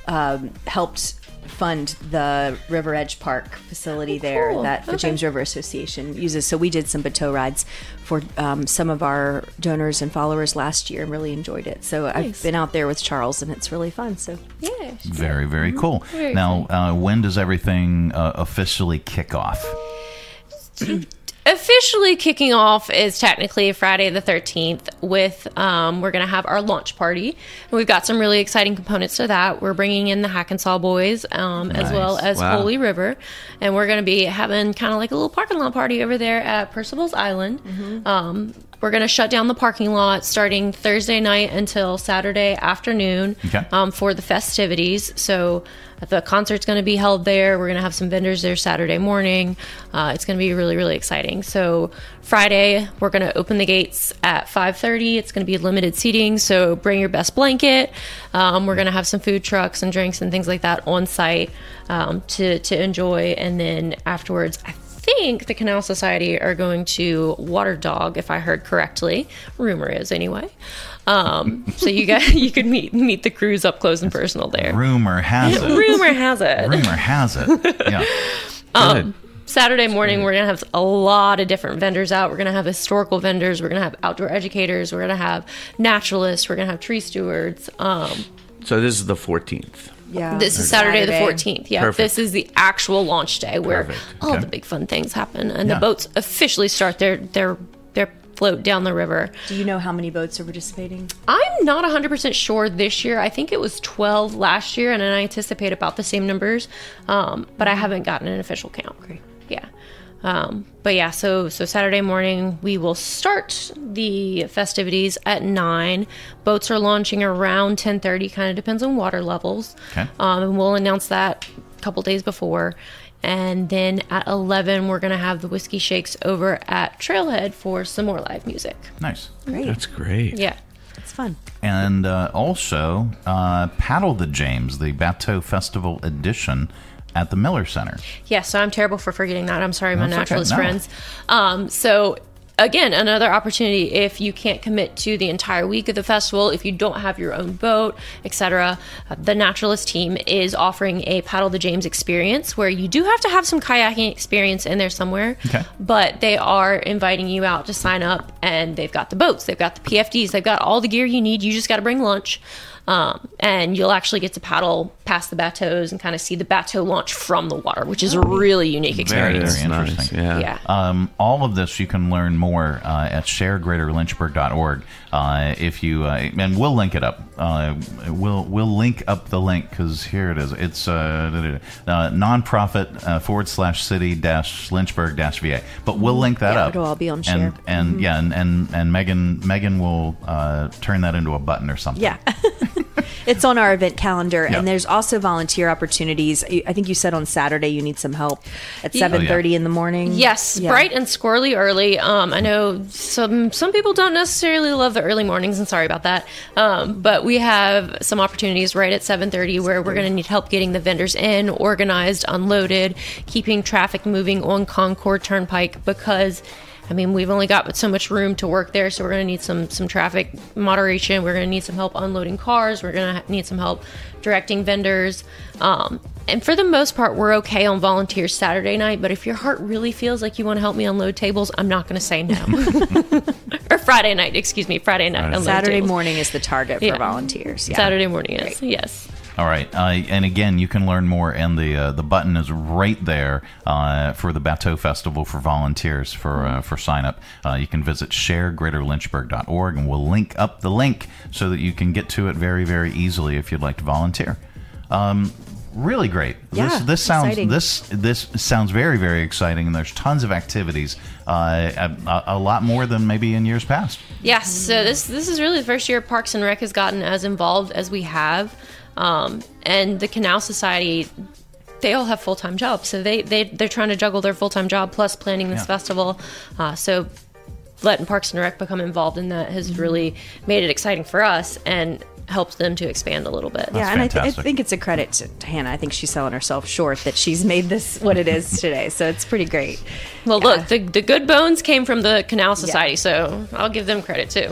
um, helped fund the River Edge Park facility oh, there cool. that the okay. James River Association uses. So we did some bateau rides for um, some of our donors and followers last year and really enjoyed it. So nice. I've been out there with Charles and it's really fun. So yeah, very very cool. Very now, uh, when does everything uh, officially kick off? Officially kicking off is technically Friday the thirteenth with, um, we're going to have our launch party. And we've got some really exciting components to that. We're bringing in the Hackensaw Boys um, nice. as well as wow. Holy River. And we're going to be having kind of like a little parking lot party over there at Percival's Island. Mm-hmm. Um, we're going to shut down the parking lot starting Thursday night until Saturday afternoon okay. um, for the festivities. So the concert's going to be held there. We're going to have some vendors there Saturday morning. Uh, it's going to be really, really exciting. So Friday, we're going to open the gates at five thirty. It's going to be limited seating, so bring your best blanket. Um, we're going to have some food trucks and drinks and things like that on site um, to, to enjoy. And then afterwards, I think the Canal Society are going to water dog, if I heard correctly. Rumor is, anyway. Um, so you got you could meet meet the crews up close and personal there. Rumor has it. Rumor has it. Rumor has it. Yeah. Um, Saturday morning, we're going to have a lot of different vendors out. We're going to have historical vendors. We're going to have outdoor educators. We're going to have naturalists. We're going to have tree stewards. Um, so this is the fourteenth. Yeah. This is Saturday, Saturday. the fourteenth. Yeah. Perfect. This is the actual launch day where Perfect. all Okay. the big fun things happen. And Yeah. the boats officially start their, their, their float down the river. Do you know how many boats are participating? I'm not one hundred percent sure this year. I think it was twelve last year, and I anticipate about the same numbers. Um, but I haven't gotten an official count. Great. Yeah. Um, but yeah, so so Saturday morning we will start the festivities at nine. Boats are launching around ten thirty. Kind of depends on water levels. Okay. Um, and we'll announce that a couple days before. And then at eleven, we're going to have the Whiskey Shakes over at Trailhead for some more live music. Nice. Great. That's great. Yeah. It's fun. And uh, also, uh, Paddle the James, the Bateau Festival edition at the Miller Center. Yeah, so I'm terrible for forgetting that. I'm sorry, my That's okay. naturalist No. friends. Um, so again, another opportunity if you can't commit to the entire week of the festival, if you don't have your own boat, et cetera. Uh, the naturalist team is offering a Paddle the James experience where you do have to have some kayaking experience in there somewhere, Okay. but they are inviting you out to sign up, and they've got the boats, they've got the P F Ds, they've got all the gear you need. You just got to bring lunch. Um, and you'll actually get to paddle past the bateaus and kind of see the bateau launch from the water, which is a really unique experience. Very, very interesting. Nice. Yeah. Um, all of this you can learn more uh, at share greater lynchburg dot org. Uh, if you uh, and we'll link it up. Uh, we'll we'll link up the link because here it is. It's uh, uh, nonprofit uh, forward slash city dash lynchburg dash va. But we'll link that Yeah, up. it'll all be on share. And, and Mhm. yeah, and, and and Megan Megan will uh, turn that into a button or something. Yeah. It's on our event calendar, Yeah. and there's also volunteer opportunities. I I think you said on Saturday you need some help at Yeah. seven thirty in the morning. Yes, Yeah. bright and squirrely early. Um, I know some some people don't necessarily love the early mornings, and sorry about that. Um, but we have some opportunities right at seven thirty where we're going to need help getting the vendors in, organized, unloaded, keeping traffic moving on Concord Turnpike because, I mean, we've only got so much room to work there, so we're going to need some some traffic moderation. We're going to need some help unloading cars. We're going to need some help directing vendors. Um, and for the most part, we're okay on volunteers Saturday night, but if your heart really feels like you want to help me unload tables, I'm not going to say no. Or Friday night, excuse me, Friday night. Unload Saturday tables. morning is the target for Yeah. volunteers. Yeah. Saturday morning is, yes. All right, uh, and again, you can learn more, and the uh, the button is right there uh, for the Bateau Festival for volunteers for uh, for sign up. Uh, you can visit share greater lynchburg dot org, and we'll link up the link so that you can get to it very very easily if you'd like to volunteer. Um, really great. Yeah, this this sounds exciting. this this sounds very very exciting, and there's tons of activities, uh, a, a lot more than maybe in years past. Yes, so this this is really the first year Parks and Rec has gotten as involved as we have. Um, and the Canal Society, they all have full-time jobs. So they, they, they're trying to juggle their full-time job plus planning this Yeah. festival. Uh, so letting Parks and Rec become involved in that has really made it exciting for us and helps them to expand a little bit. Yeah, and I, th- I think it's a credit to Hannah. I think she's selling herself short that she's made this what it is today. So it's pretty great. Well, look, the, the good bones came from the Canal Society, so I'll give them credit too.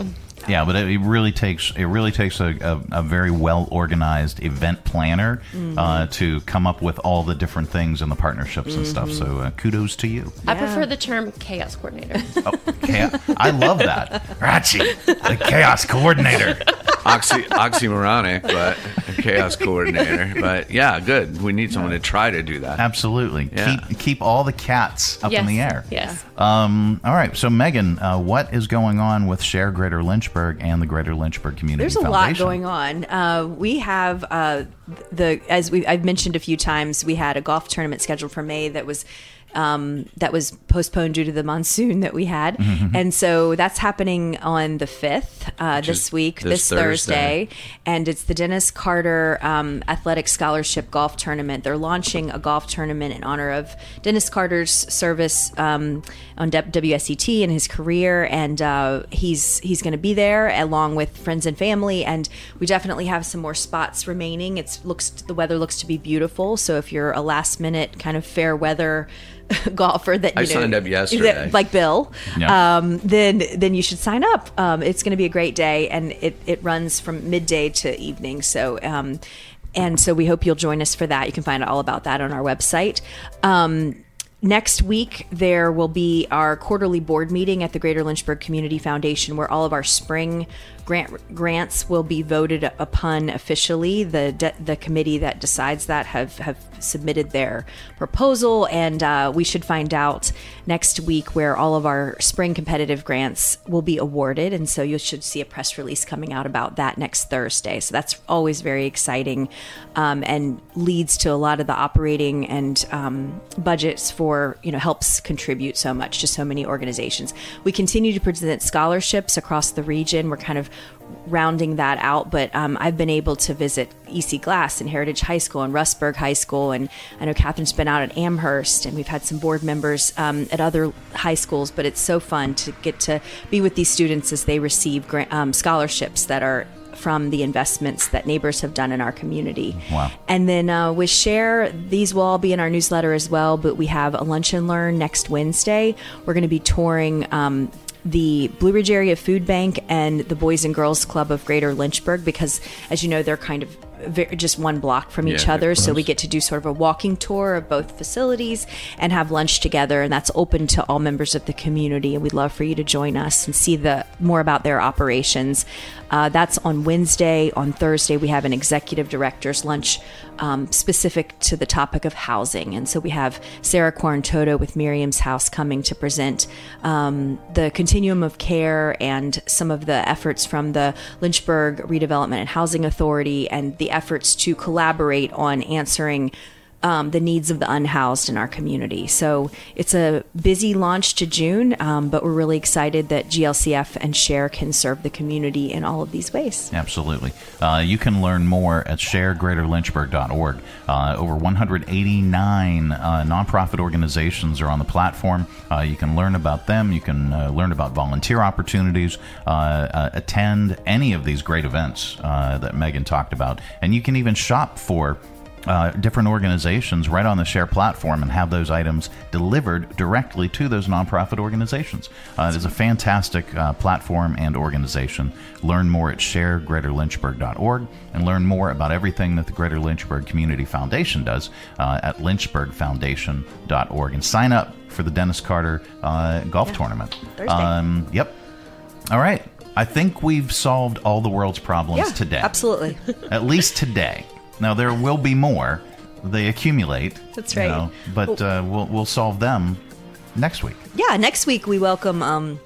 Yeah, but it, it really takes it really takes a, a, a very well organized event planner Mhm. uh, to come up with all the different things and the partnerships and stuff. Mhm. So uh, kudos to you. I prefer the term chaos coordinator. Cha- I love that, Rachi, the chaos coordinator. Oxy, oxymoronic, but a chaos coordinator. But yeah, good. We need someone to try to do that. Absolutely. Yeah. Keep keep all the cats up in Yes, the air. yes. Um, all right. So, Megan, uh, what is going on with Share Greater Lynchburg and the Greater Lynchburg Community There's a Foundation? lot going on. Uh, we have uh, the as we I've mentioned a few times. We had a golf tournament scheduled for May that was. Um, that was postponed due to the monsoon that we had. Mhm. And so that's happening on the fifth, uh, Which this is week, this this, Thursday. Thursday. And it's the Dennis Carter um, Athletic Scholarship Golf Tournament. They're launching a golf tournament in honor of Dennis Carter's service um, on W S E T and his career. And uh, he's he's going to be there along with friends and family. And we definitely have some more spots remaining. It's looks the weather looks to be beautiful. So if you're a last minute kind of fair weather golfer that you I know, signed up yesterday. that- like Bill, Yeah. um, then then you should sign up. Um, it's going to be a great day, and it it runs from midday to evening. So. Um, and so we hope you'll join us for that. You can find out all about that on our website. Um, Next week, there will be our quarterly board meeting at the Greater Lynchburg Community Foundation, where all of our spring grant grants will be voted upon officially. The de- the committee that decides that have, have submitted their proposal, and uh, we should find out next week where all of our spring competitive grants will be awarded. And so you should see a press release coming out about that next Thursday. So that's always very exciting um, and leads to a lot of the operating and um, budgets for For, you know, helps contribute so much to so many organizations. We continue to present scholarships across the region. We're kind of rounding that out, but um, I've been able to visit E C Glass and Heritage High School and Russburg High School, and I know Catherine's been out at Amherst, and we've had some board members um, at other high schools, but it's so fun to get to be with these students as they receive grant, um, scholarships that are from the investments that neighbors have done in our community. Wow. And then uh, with Share, these will all be in our newsletter as well, but we have a Lunch and Learn next Wednesday. We're going to be touring um, the Blue Ridge Area Food Bank and the Boys and Girls Club of Greater Lynchburg, because as you know, they're kind of ve- just one block from each Yeah, other. of So we course. get to do sort of a walking tour of both facilities and have lunch together. And that's open to all members of the community. And we'd love for you to join us and see the more about their operations. Uh, that's on Wednesday. On Thursday, we have an executive director's lunch um, specific to the topic of housing. And so we have Sarah Quarantoto with Miriam's House coming to present um, the continuum of care and some of the efforts from the Lynchburg Redevelopment and Housing Authority and the efforts to collaborate on answering Um, the needs of the unhoused in our community. So it's a busy launch to June, um, but we're really excited that G L C F and Share can serve the community in all of these ways. Absolutely. Uh, you can learn more at share greater lynchburg dot org. Uh, over one hundred eighty-nine uh, nonprofit organizations are on the platform. Uh, you can learn about them. You can uh, learn about volunteer opportunities, uh, uh, attend any of these great events uh, that Megan talked about. And you can even shop for Uh, different organizations right on the Share platform and have those items delivered directly to those nonprofit organizations. Uh, it is a fantastic uh, platform and organization. Learn more at share greater lynchburg dot org and learn more about everything that the Greater Lynchburg Community Foundation does uh, at lynchburg foundation dot org. And sign up for the Dennis Carter uh, golf Yeah. tournament. Thursday. Um, yep. All right. I think we've solved all the world's problems Yeah, today. absolutely. At least today. Now there will be more. They accumulate. That's you right. know, but uh, we'll we'll solve them next week. Yeah, next week we welcome um,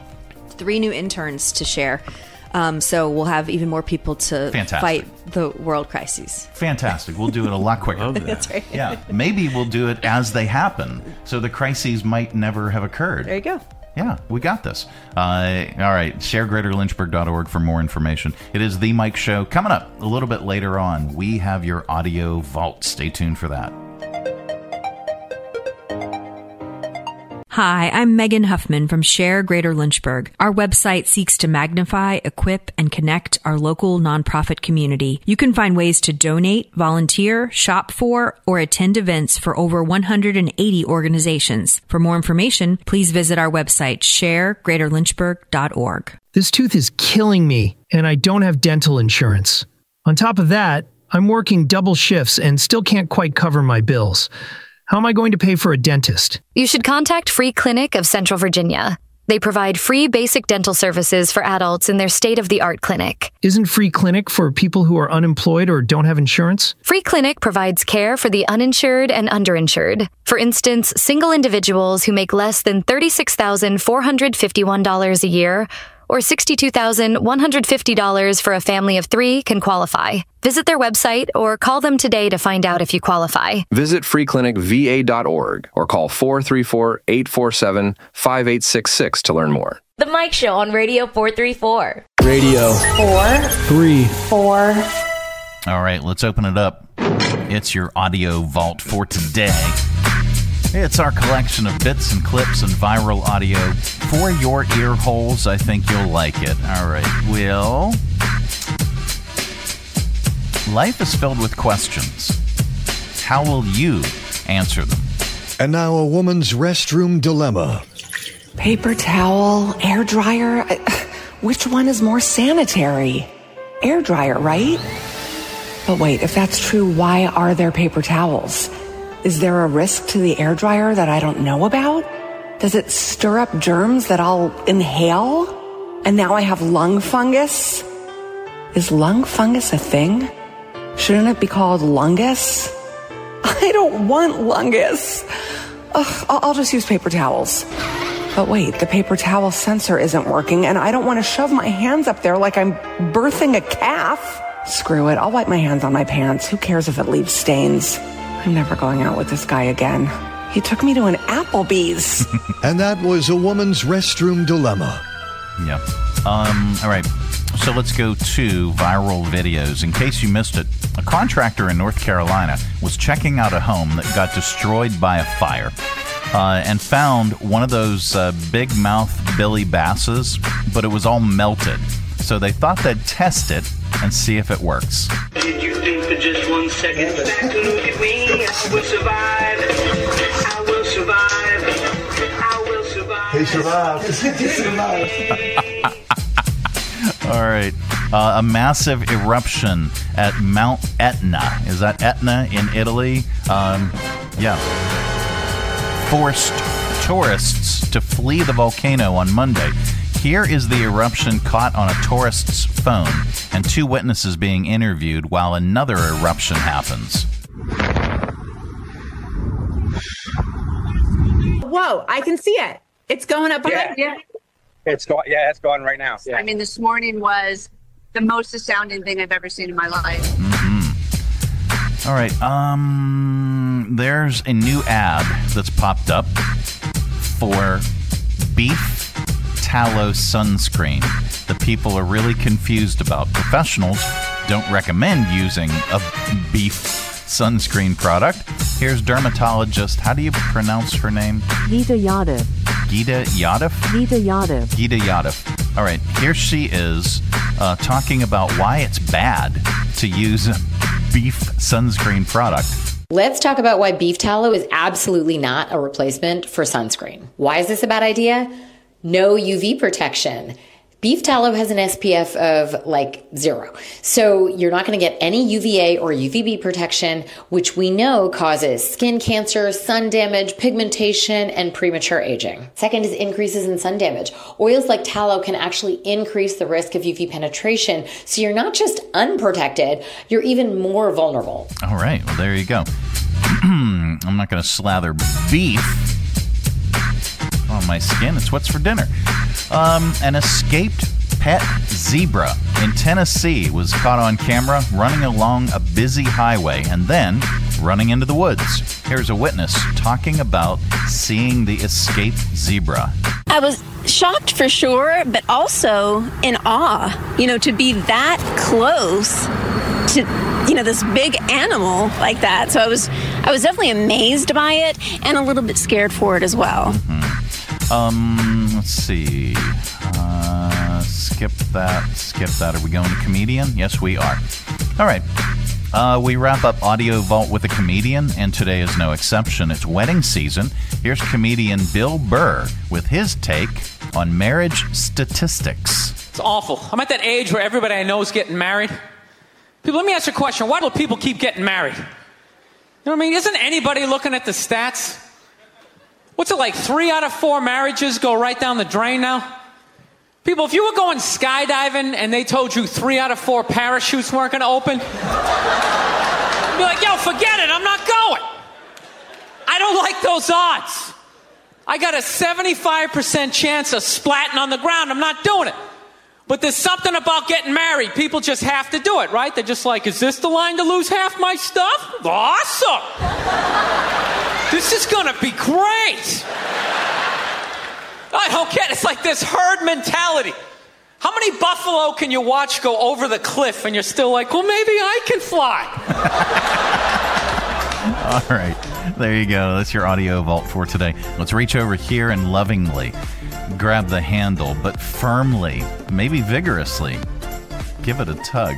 three new interns to Share. Um, so we'll have even more people to Fantastic. fight the world crises. Fantastic. We'll do it a lot quicker. That's right. Yeah. Maybe we'll do it as they happen, so the crises might never have occurred. There you go. Yeah, we got this. Uh, all right, share greater lynchburg dot org for more information. It is The Mike Show. Coming up a little bit later on, we have your audio vault. Stay tuned for that. Hi, I'm Megan Huffman from Share Greater Lynchburg. Our website seeks to magnify, equip, and connect our local nonprofit community. You can find ways to donate, volunteer, shop for, or attend events for over one hundred eighty organizations. For more information, please visit our website, share greater lynchburg dot org. This tooth is killing me, and I don't have dental insurance. On top of that, I'm working double shifts and still can't quite cover my bills. How am I going to pay for a dentist? You should contact Free Clinic of Central Virginia. They provide free basic dental services for adults in their state-of-the-art clinic. Isn't Free Clinic for people who are unemployed or don't have insurance? Free Clinic provides care for the uninsured and underinsured. For instance, single individuals who make less than thirty-six thousand four hundred fifty-one dollars a year or sixty-two thousand one hundred fifty dollars for a family of three can qualify. Visit their website or call them today to find out if you qualify. Visit free clinic v a dot org or call four three four, eight four seven, five eight six six to learn more. The Mike Show on Radio four thirty-four. Radio four three four. All right, let's open it up. It's your audio vault for today. It's our collection of bits and clips and viral audio for your ear holes. I think you'll like it. All right, Will. Life is filled with questions. How will you answer them? And now a woman's restroom dilemma. Paper towel, air dryer. Which one is more sanitary? Air dryer, right? But wait, if that's true, why are there paper towels? Is there a risk to the air dryer that I don't know about? Does it stir up germs that I'll inhale? And now I have lung fungus? Is lung fungus a thing? Shouldn't it be called lungus? I don't want lungus. Ugh, I'll, I'll just use paper towels. But wait, the paper towel sensor isn't working, and I don't want to shove my hands up there like I'm birthing a calf. Screw it, I'll wipe my hands on my pants. Who cares if it leaves stains? I'm never going out with this guy again. He took me to an Applebee's. And that was a woman's restroom dilemma. Yep. Um, all right. So let's go to viral videos. In case you missed it, a contractor in North Carolina was checking out a home that got destroyed by a fire uh, and found one of those uh, big mouth Billy Basses, but it was all melted. So they thought they'd test it and see if it works. Did you think for just one second that look at me, I will survive, I will survive, I will survive. He survived. He survived. All right. Uh, a massive eruption at Mount Etna. Is that Etna in Italy? Um, yeah. Forced tourists to flee the volcano on Monday. Here is the eruption caught on a tourist's phone and two witnesses being interviewed while another eruption happens. Whoa, I can see it. It's going up behind yeah. you. It's going, yeah, it's going right now. Yeah. I mean, this morning was the most astounding thing I've ever seen in my life. Mm-hmm. All right. Um, there's a new ad that's popped up for beef tallow sunscreen that people are really confused about. Professionals don't recommend using a beef sunscreen product. Here's dermatologist, how do you pronounce her name? Gita Yadav. Gita Yadav? Gita Yadav. Gita Yadav. All right, here she is uh, talking about why it's bad to use a beef sunscreen product. Let's talk about why beef tallow is absolutely not a replacement for sunscreen. Why is this a bad idea? No U V protection. Beef tallow has an S P F of like zero. So you're not going to get any U V A or U V B protection, which we know causes skin cancer, sun damage, pigmentation, and premature aging. Second is increases in sun damage. Oils like tallow can actually increase the risk of U V penetration. So you're not just unprotected, you're even more vulnerable. All right. Well, there you go. I'm not going to slather beef on my skin. It's what's for dinner. Um, an escaped pet zebra in Tennessee was caught on camera running along a busy highway and then running into the woods. Here's a witness talking about seeing the escaped zebra. I was shocked for sure, but also in awe, you know, to be that close to, you know, this big animal like that. So I was, I was definitely amazed by it and a little bit scared for it as well. Mm-hmm. Um, let's see. Uh, skip that. Skip that. Are we going to comedian? Yes, we are. All right. Uh, we wrap up Audio Vault with a comedian, and today is no exception. It's wedding season. Here's comedian Bill Burr with his take on marriage statistics. It's awful. I'm at that age where everybody I know is getting married. People, let me ask you a question. Why do people keep getting married? You know what I mean? Isn't anybody looking at the stats? What's it like? Three out of four marriages go right down the drain now? People, if you were going skydiving and they told you three out of four parachutes weren't going to open, you'd be like, yo, forget it, I'm not going. I don't like those odds. I got a seventy-five percent chance of splatting on the ground. I'm not doing it. But there's something about getting married. People just have to do it, right? They're just like, is this the line to lose half my stuff? Awesome. This is going to be great. I don't get it. It's like this herd mentality. How many buffalo can you watch go over the cliff and you're still like, well, maybe I can fly? All right. There you go. That's your Audio Vault for today. Let's reach over here and lovingly grab the handle, but firmly, maybe vigorously, give it a tug.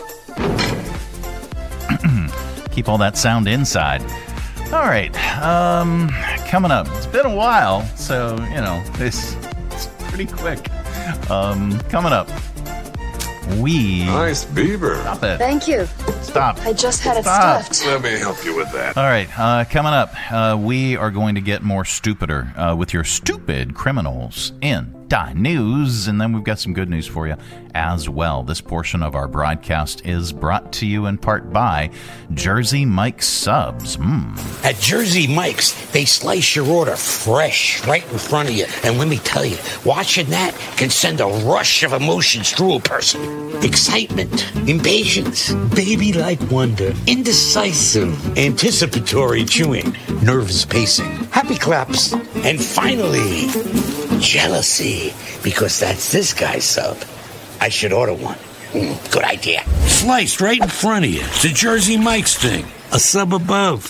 Keep all that sound inside. All right, um, coming up. It's been a while, so, you know, it's, it's pretty quick. Um, coming up, we... Nice beaver. Stop it. Thank you. Stop. I just had Stop. it stuffed. Let me help you with that. All right, uh, coming up, uh, we are going to get more stupider uh, with your stupid criminals in Die News, and then we've got some good news for you as well. This portion of our broadcast is brought to you in part by Jersey Mike's Subs. Mm. At Jersey Mike's, they slice your order fresh right in front of you. And let me tell you, watching that can send a rush of emotions through a person. Excitement, impatience, baby-like wonder, indecisive, anticipatory chewing, nerves pacing, happy claps, and finally, jealousy, because that's this guy's sub. I should order one. Mm, good idea. Sliced right in front of you. It's a Jersey Mike's thing. A sub above.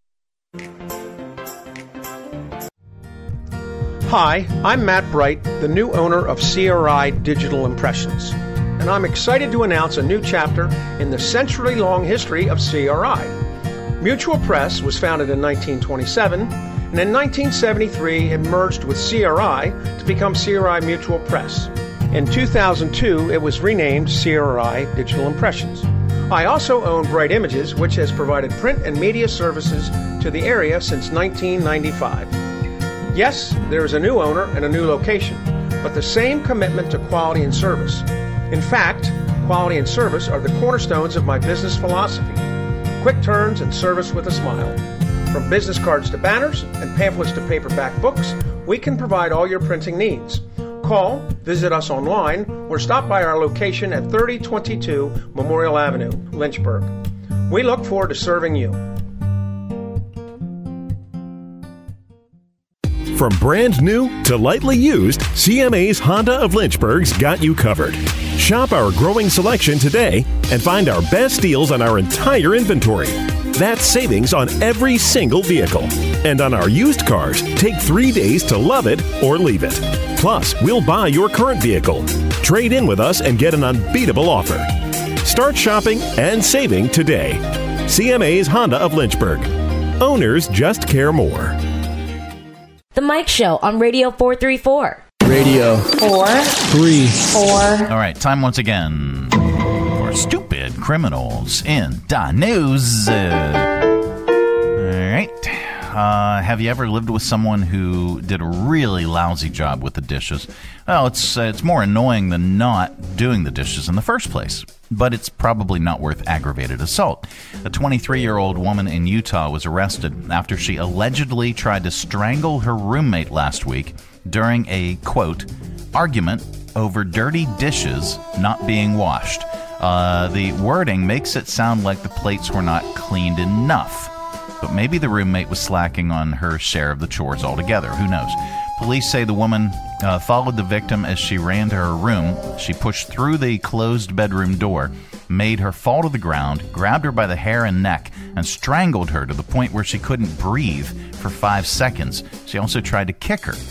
Hi, I'm Matt Bright, the new owner of C R I Digital Impressions. And I'm excited to announce a new chapter in the century-long history of C R I. Mutual Press was founded in nineteen twenty-seven, and in nineteen seventy-three it merged with C R I to become C R I Mutual Press. In two thousand two, it was renamed C R I Digital Impressions. I also own Bright Images, which has provided print and media services to the area since nineteen ninety-five. Yes, there is a new owner and a new location, but the same commitment to quality and service. In fact, quality and service are the cornerstones of my business philosophy. Quick turns and service with a smile. From business cards to banners and pamphlets to paperback books, we can provide all your printing needs. Call, visit us online, or stop by our location at thirty twenty-two Memorial Avenue, Lynchburg. We look forward to serving you. From brand new to lightly used, C M A's Honda of Lynchburg's got you covered. Shop our growing selection today and find our best deals on our entire inventory. That's savings on every single vehicle. And on our used cars, take three days to love it or leave it. Plus, we'll buy your current vehicle. Trade in with us and get an unbeatable offer. Start shopping and saving today. C M A's Honda of Lynchburg. Owners just care more. The Mike Show on Radio four thirty-four. Radio four three four. All right, time once again for stupid criminals in the news. Uh, all right. Uh, have you ever lived with someone who did a really lousy job with the dishes? Well, it's uh, it's more annoying than not doing the dishes in the first place. But it's probably not worth aggravated assault. A twenty-three-year-old woman in Utah was arrested after she allegedly tried to strangle her roommate last week during a, quote, argument over dirty dishes not being washed. Uh, the wording makes it sound like the plates were not cleaned enough. But maybe the roommate was slacking on her share of the chores altogether. Who knows? Police say the woman uh, followed the victim as she ran to her room. She pushed through the closed bedroom door, made her fall to the ground, grabbed her by the hair and neck, and strangled her to the point where she couldn't breathe for five seconds. She also tried to kick her.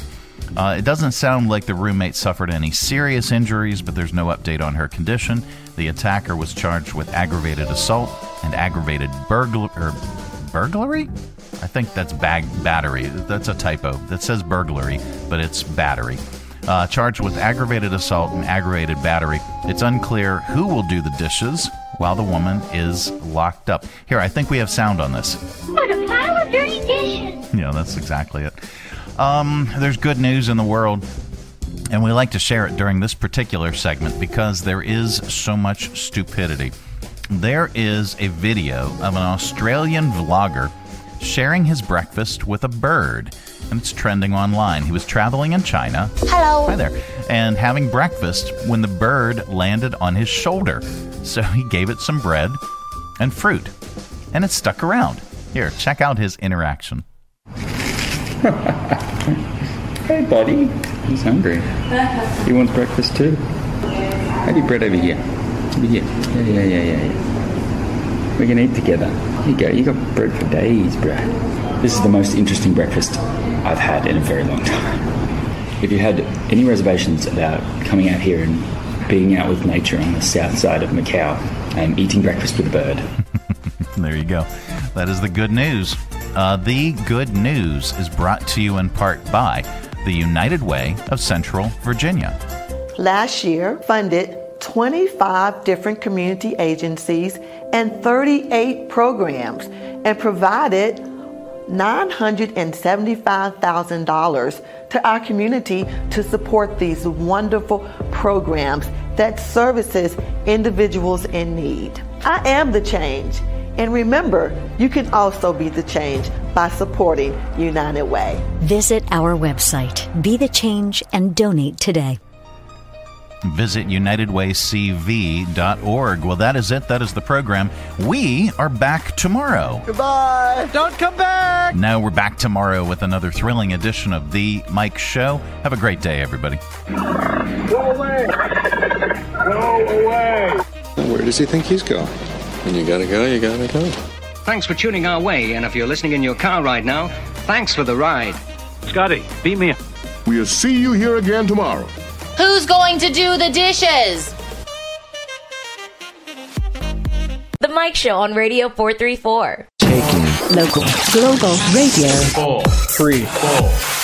Uh, it doesn't sound like the roommate suffered any serious injuries, but there's no update on her condition. The attacker was charged with aggravated assault and aggravated burglar er, burglary? I think that's bag battery. That's a typo. That says burglary, but it's battery. Uh, charged with aggravated assault and aggravated battery. It's unclear who will do the dishes while the woman is locked up. Here, I think we have sound on this. What a pile of dirty dishes. Yeah, that's exactly it. Um, there's good news in the world, and we like to share it during this particular segment because there is so much stupidity. There is a video of an Australian vlogger sharing his breakfast with a bird, and it's trending online. He was traveling in China. Hello. Hi there. And having breakfast when the bird landed on his shoulder. So he gave it some bread and fruit, and it stuck around. Here, check out his interaction. Hey, buddy. He's hungry. He wants breakfast too. Have your bread over here. Over here. Yeah, yeah, yeah, yeah, yeah. We can eat together. Here you go. You got bread for days, bro. This is the most interesting breakfast I've had in a very long time. If you had any reservations about coming out here and being out with nature on the south side of Macau and eating breakfast with a bird. There you go. That is the good news. Uh, the good news is brought to you in part by the United Way of Central Virginia. Last year, funded twenty-five different community agencies and thirty-eight programs and provided nine hundred seventy-five thousand dollars to our community to support these wonderful programs that services individuals in need. I am the change. And remember, you can also be the change by supporting United Way. Visit our website, Be the Change, and donate today. Visit united way c v dot org. Well, that is it. That is the program. We are back tomorrow. Goodbye. Don't come back. Now we're back tomorrow with another thrilling edition of The Mike Show. Have a great day, everybody. Go away. Go away. Where does he think he's going? When you gotta go, you gotta go. Thanks for tuning our way, and if you're listening in your car right now, thanks for the ride. Scotty, beat me up. We'll see you here again tomorrow. Who's going to do the dishes? The Mike Show on Radio four thirty-four. Taking local, global radio. Four, three, four.